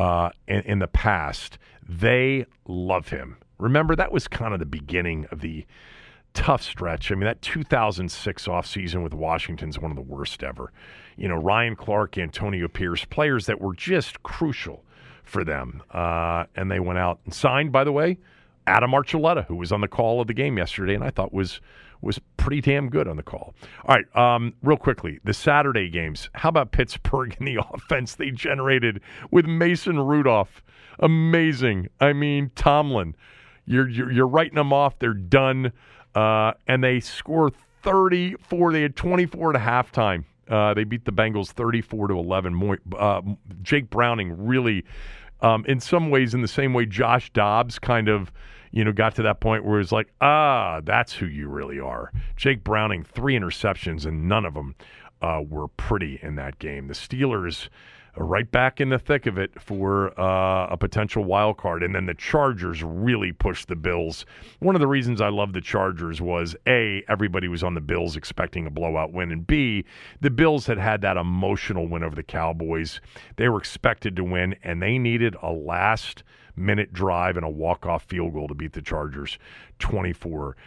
past, they love him. Remember, that was kind of the beginning of the tough stretch. That 2006 offseason with Washington's one of the worst ever. Ryan Clark, Antonio Pierce, players that were just crucial for them. And they went out and signed, by the way, Adam Archuleta, who was on the call of the game yesterday and I thought was was pretty damn good on the call. All right, real quickly, the Saturday games. How about Pittsburgh and the offense they generated with Mason Rudolph? Amazing. I mean, Tomlin, you're writing them off. They're done. And they score 34. They had 24 at halftime. They beat the Bengals 34-11. Jake Browning really, in some ways, in the same way Josh Dobbs kind of, got to that point where it's like, that's who you really are. Jake Browning, 3 interceptions, and none of them were pretty in that game. The Steelers are right back in the thick of it for a potential wild card. And then the Chargers really pushed the Bills. One of the reasons I love the Chargers was, A, everybody was on the Bills expecting a blowout win, and B, the Bills had that emotional win over the Cowboys. They were expected to win, and they needed a last-minute drive and a walk-off field goal to beat the Chargers 24-22.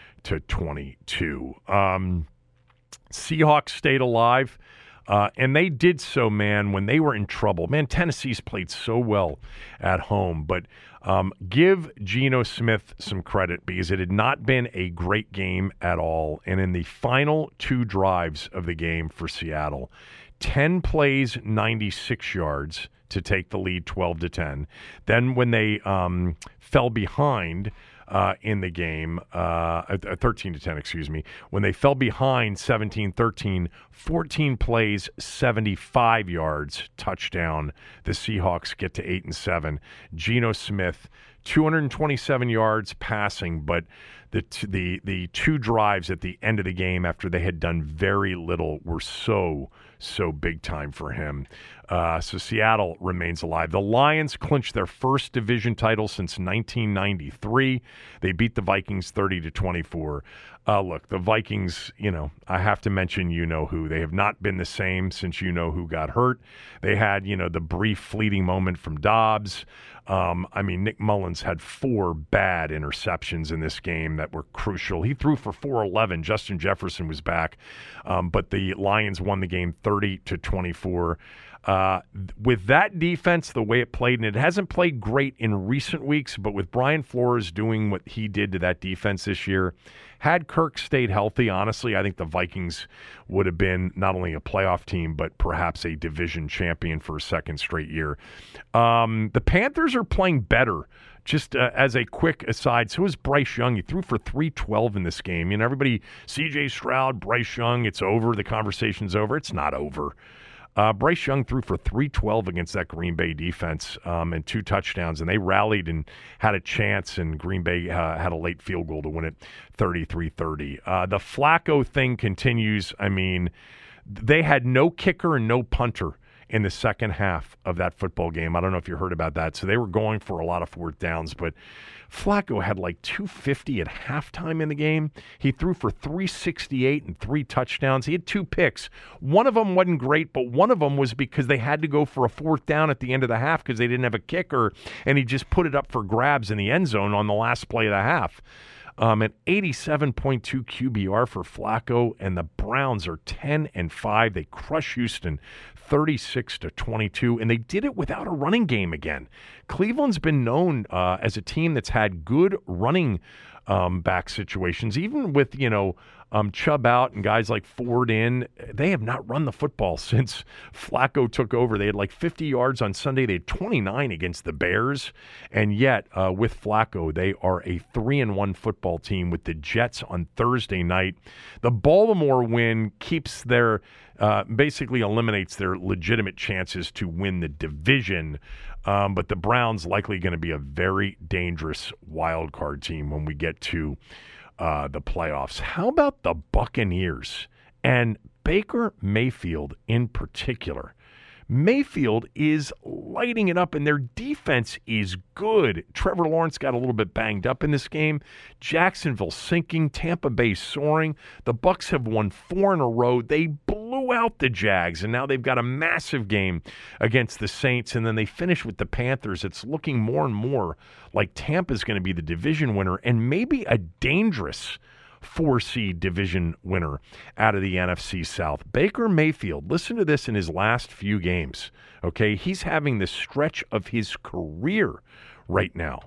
Seahawks stayed alive. And they did so, man, when they were in trouble. Man, Tennessee's played so well at home. But give Geno Smith some credit because it had not been a great game at all. And in the final 2 drives of the game for Seattle, 10 plays, 96 yards to take the lead 12-10. Then when they fell behind in the game, 13-10, excuse me. When they fell behind 17-13, 14 plays, 75 yards, touchdown. The Seahawks get to 8-7. Geno Smith, 227 yards passing, but the 2 drives at the end of the game after they had done very little were so big time for him. So Seattle remains alive. The Lions clinched their first division title since 1993. They beat the Vikings 30-24. Look, the Vikings, I have to mention you-know-who. They have not been the same since you-know-who got hurt. They had, the brief fleeting moment from Dobbs. Nick Mullins had 4 bad interceptions in this game that were crucial. He threw for 411. Justin Jefferson was back. But the Lions won the game 30-24. With that defense, the way it played, and it hasn't played great in recent weeks, but with Brian Flores doing what he did to that defense this year, had Kirk stayed healthy, honestly, I think the Vikings would have been not only a playoff team, but perhaps a division champion for a second straight year. The Panthers are playing better. Just as a quick aside, so is Bryce Young. He threw for 312 in this game. Everybody, C.J. Stroud, Bryce Young, it's over. The conversation's over. It's not over. Bryce Young threw for 312 against that Green Bay defense and 2 touchdowns, and they rallied and had a chance, and Green Bay had a late field goal to win it 33-30. The Flacco thing continues. They had no kicker and no punter in the second half of that football game. I don't know if you heard about that. So they were going for a lot of 4th downs, but Flacco had like 250 at halftime in the game. He threw for 368 and 3 touchdowns. He had 2 picks. One of them wasn't great, but one of them was because they had to go for a 4th down at the end of the half because they didn't have a kicker, and he just put it up for grabs in the end zone on the last play of the half. An 87.2 QBR for Flacco, and the Browns are 10-5. They crush Houston 36-22, and they did it without a running game again. Cleveland's been known as a team that's had good running back situations, even with Chubb out and guys like Ford in. They have not run the football since Flacco took over. They had like 50 yards on Sunday. They had 29 against the Bears. And yet, with Flacco, they are a 3-1 football team with the Jets on Thursday night. The Baltimore win keeps their basically eliminates their legitimate chances to win the division. But the Browns likely going to be a very dangerous wild card team when we get to the playoffs. How about the Buccaneers and Baker Mayfield in particular? Mayfield is lighting it up, and their defense is good. Trevor Lawrence got a little bit banged up in this game. Jacksonville sinking, Tampa Bay soaring. The Bucs have won 4 in a row. They blew out the Jags, and now they've got a massive game against the Saints, and then they finish with the Panthers. It's looking more and more like Tampa's going to be the division winner and maybe a dangerous 4-seed division winner out of the NFC South. Baker Mayfield, listen to this in his last few games, okay? He's having the stretch of his career right now.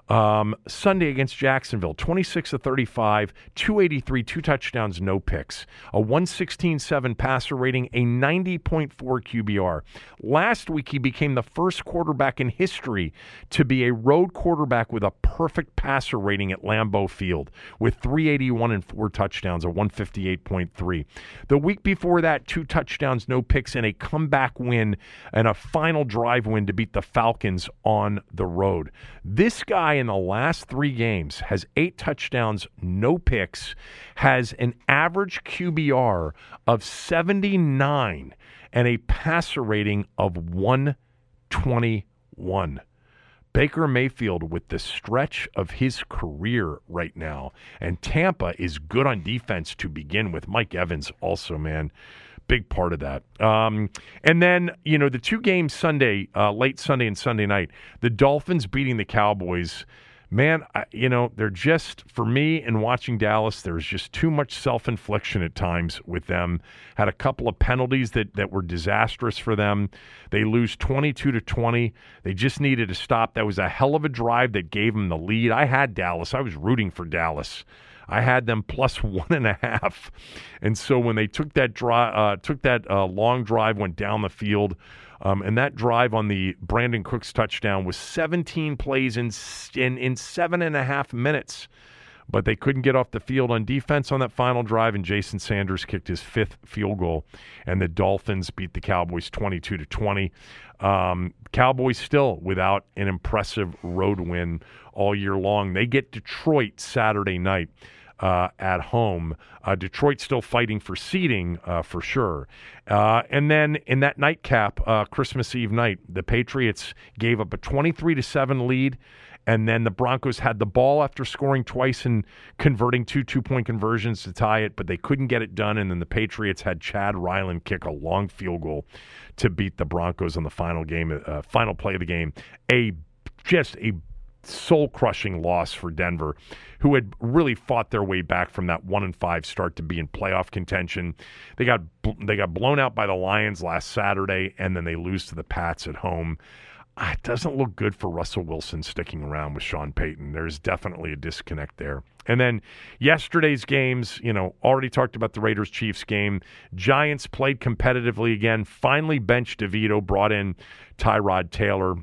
Sunday against Jacksonville, 26-35, 283, 2 touchdowns, no picks, a 116.7 passer rating, a 90.4 QBR. Last week, he became the first quarterback in history to be a road quarterback with a perfect passer rating at Lambeau Field with 381 and 4 touchdowns, a 158.3. The week before that, 2 touchdowns, no picks, and a comeback win and a final drive win to beat the Falcons on the road. This guy in the last 3 games has 8 touchdowns, no picks, has an average QBR of 79 and a passer rating of 121. Baker Mayfield with the stretch of his career right now. And Tampa is good on defense to begin with. Mike Evans also, man. Big part of that. And then, the 2 games Sunday, late Sunday and Sunday night, the Dolphins beating the Cowboys. Man, they're just, for me in watching Dallas, there's just too much self-infliction at times with them. Had a couple of penalties that were disastrous for them. They lose 22-20. They just needed to stop. That was a hell of a drive that gave them the lead. I had Dallas. I was rooting for Dallas. I had them plus 1.5, and so when they took that long drive, went down the field, and that drive on the Brandon Cooks touchdown was 17 plays in 7.5 minutes, but they couldn't get off the field on defense on that final drive, and Jason Sanders kicked his 5th field goal, and the Dolphins beat the Cowboys 22-20. Cowboys still without an impressive road win all year long. They get Detroit Saturday night at home. Detroit still fighting for seeding for sure. And then in that nightcap, Christmas Eve night, the Patriots gave up a 23-7 lead. And then the Broncos had the ball after scoring twice and converting 2 two-point conversions to tie it, but they couldn't get it done. And then the Patriots had Chad Ryland kick a long field goal to beat the Broncos on the final play of the game. Just a soul-crushing loss for Denver, who had really fought their way back from that 1-5 start to be in playoff contention. They got blown out by the Lions last Saturday, and then they lose to the Pats at home. It doesn't look good for Russell Wilson sticking around with Sean Payton. There's definitely a disconnect there. And then yesterday's games, already talked about the Raiders-Chiefs game. Giants played competitively again, finally benched DeVito, brought in Tyrod Taylor,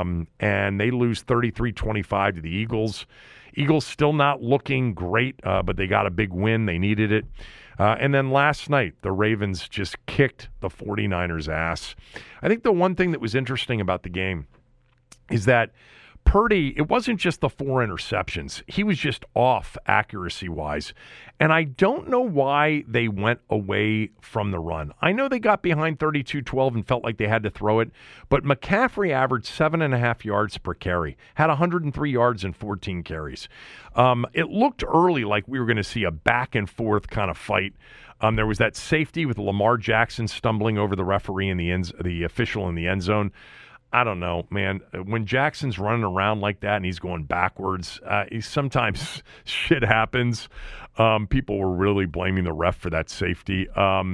and they lose 33-25 to the Eagles. Eagles still not looking great, but they got a big win. They needed it. And then last night, the Ravens just kicked the 49ers' ass. I think the one thing that was interesting about the game is that Purdy, it wasn't just the 4 interceptions. He was just off accuracy-wise. And I don't know why they went away from the run. I know they got behind 32-12 and felt like they had to throw it, but McCaffrey averaged 7.5 yards per carry, had 103 yards and 14 carries. It looked early like we were going to see a back-and-forth kind of fight. There was that safety with Lamar Jackson stumbling over the referee in the official in the end zone. I don't know, man. When Jackson's running around like that and he's going backwards, sometimes shit happens. People were really blaming the ref for that safety.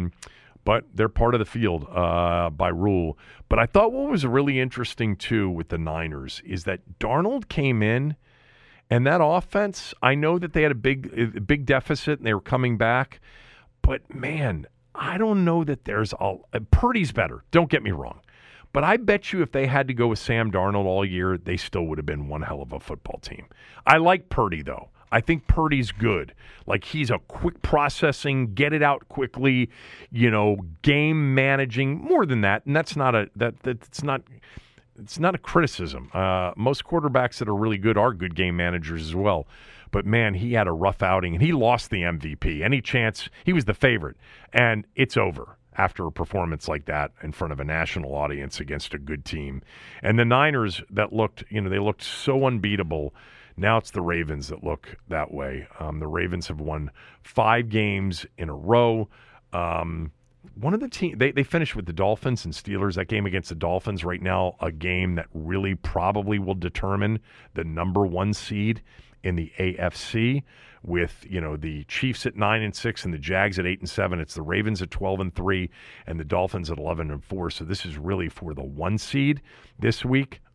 But they're part of the field by rule. But I thought what was really interesting, too, with the Niners is that Darnold came in, and that offense, I know that they had a big deficit and they were coming back. But, man, I don't know that there's Purdy's better. Don't get me wrong. But I bet you if they had to go with Sam Darnold all year, they still would have been one hell of a football team. I like Purdy, though. I think Purdy's good. Like, he's a quick processing, get it out quickly, game managing, more than that. And that's not it's not a criticism. Most quarterbacks that are really good are good game managers as well. But, man, he had a rough outing, and he lost the MVP. Any chance, he was the favorite, and it's over after a performance like that in front of a national audience against a good team. And the Niners that looked, they looked so unbeatable. Now it's the Ravens that look that way. The Ravens have won 5 games in a row. One of the teams, they finished with the Dolphins and Steelers. That game against the Dolphins right now, a game that really probably will determine the number 1 seed in the AFC, with the Chiefs at 9-6 and the Jags at 8-7. It's the Ravens at 12-3 and the Dolphins at 11-4. So this is really for the 1 seed this week.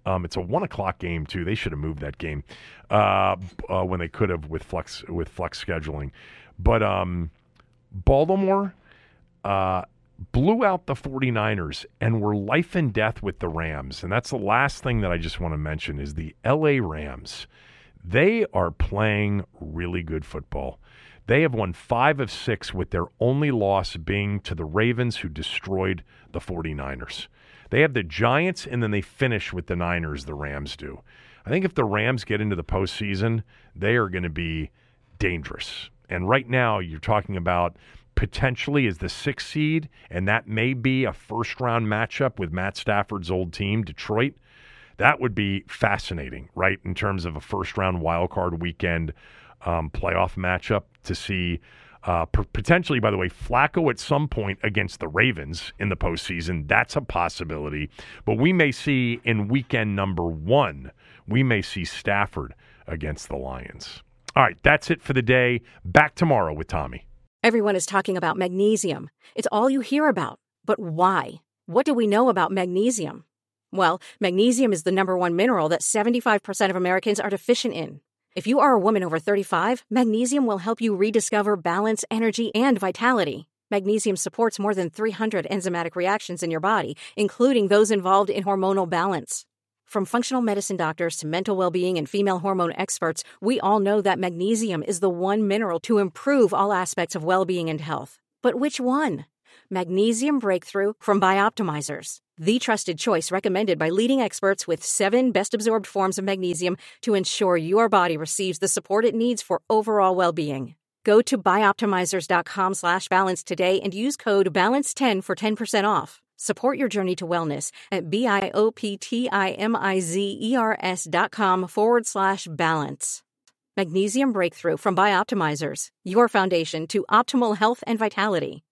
It's a 1:00 game too. They should have moved that game when they could have with flex scheduling. But Baltimore blew out the 49ers and were life and death with the Rams. And that's the last thing that I just want to mention is the LA Rams. They are playing really good football. They have won 5 of 6 with their only loss being to the Ravens, who destroyed the 49ers. They have the Giants, and then they finish with the Niners, the Rams do. I think if the Rams get into the postseason, they are going to be dangerous. And right now, you're talking about potentially as the 6th seed, and that may be a first-round matchup with Matt Stafford's old team, Detroit. That would be fascinating, right, in terms of a first-round wildcard weekend playoff matchup to see potentially, by the way, Flacco at some point against the Ravens in the postseason. That's a possibility. But we may see in weekend number 1, we may see Stafford against the Lions. All right, that's it for the day. Back tomorrow with Tommy. Everyone is talking about magnesium. It's all you hear about. But why? What do we know about magnesium? Well, magnesium is the number 1 mineral that 75% of Americans are deficient in. If you are a woman over 35, magnesium will help you rediscover balance, energy, and vitality. Magnesium supports more than 300 enzymatic reactions in your body, including those involved in hormonal balance. From functional medicine doctors to mental well-being and female hormone experts, we all know that magnesium is the one mineral to improve all aspects of well-being and health. But which one? Magnesium Breakthrough from Bioptimizers, the trusted choice recommended by leading experts with 7 best-absorbed forms of magnesium to ensure your body receives the support it needs for overall well-being. Go to bioptimizers.com/balance today and use code BALANCE10 for 10% off. Support your journey to wellness at bioptimizers.com/balance. Magnesium Breakthrough from Bioptimizers, your foundation to optimal health and vitality.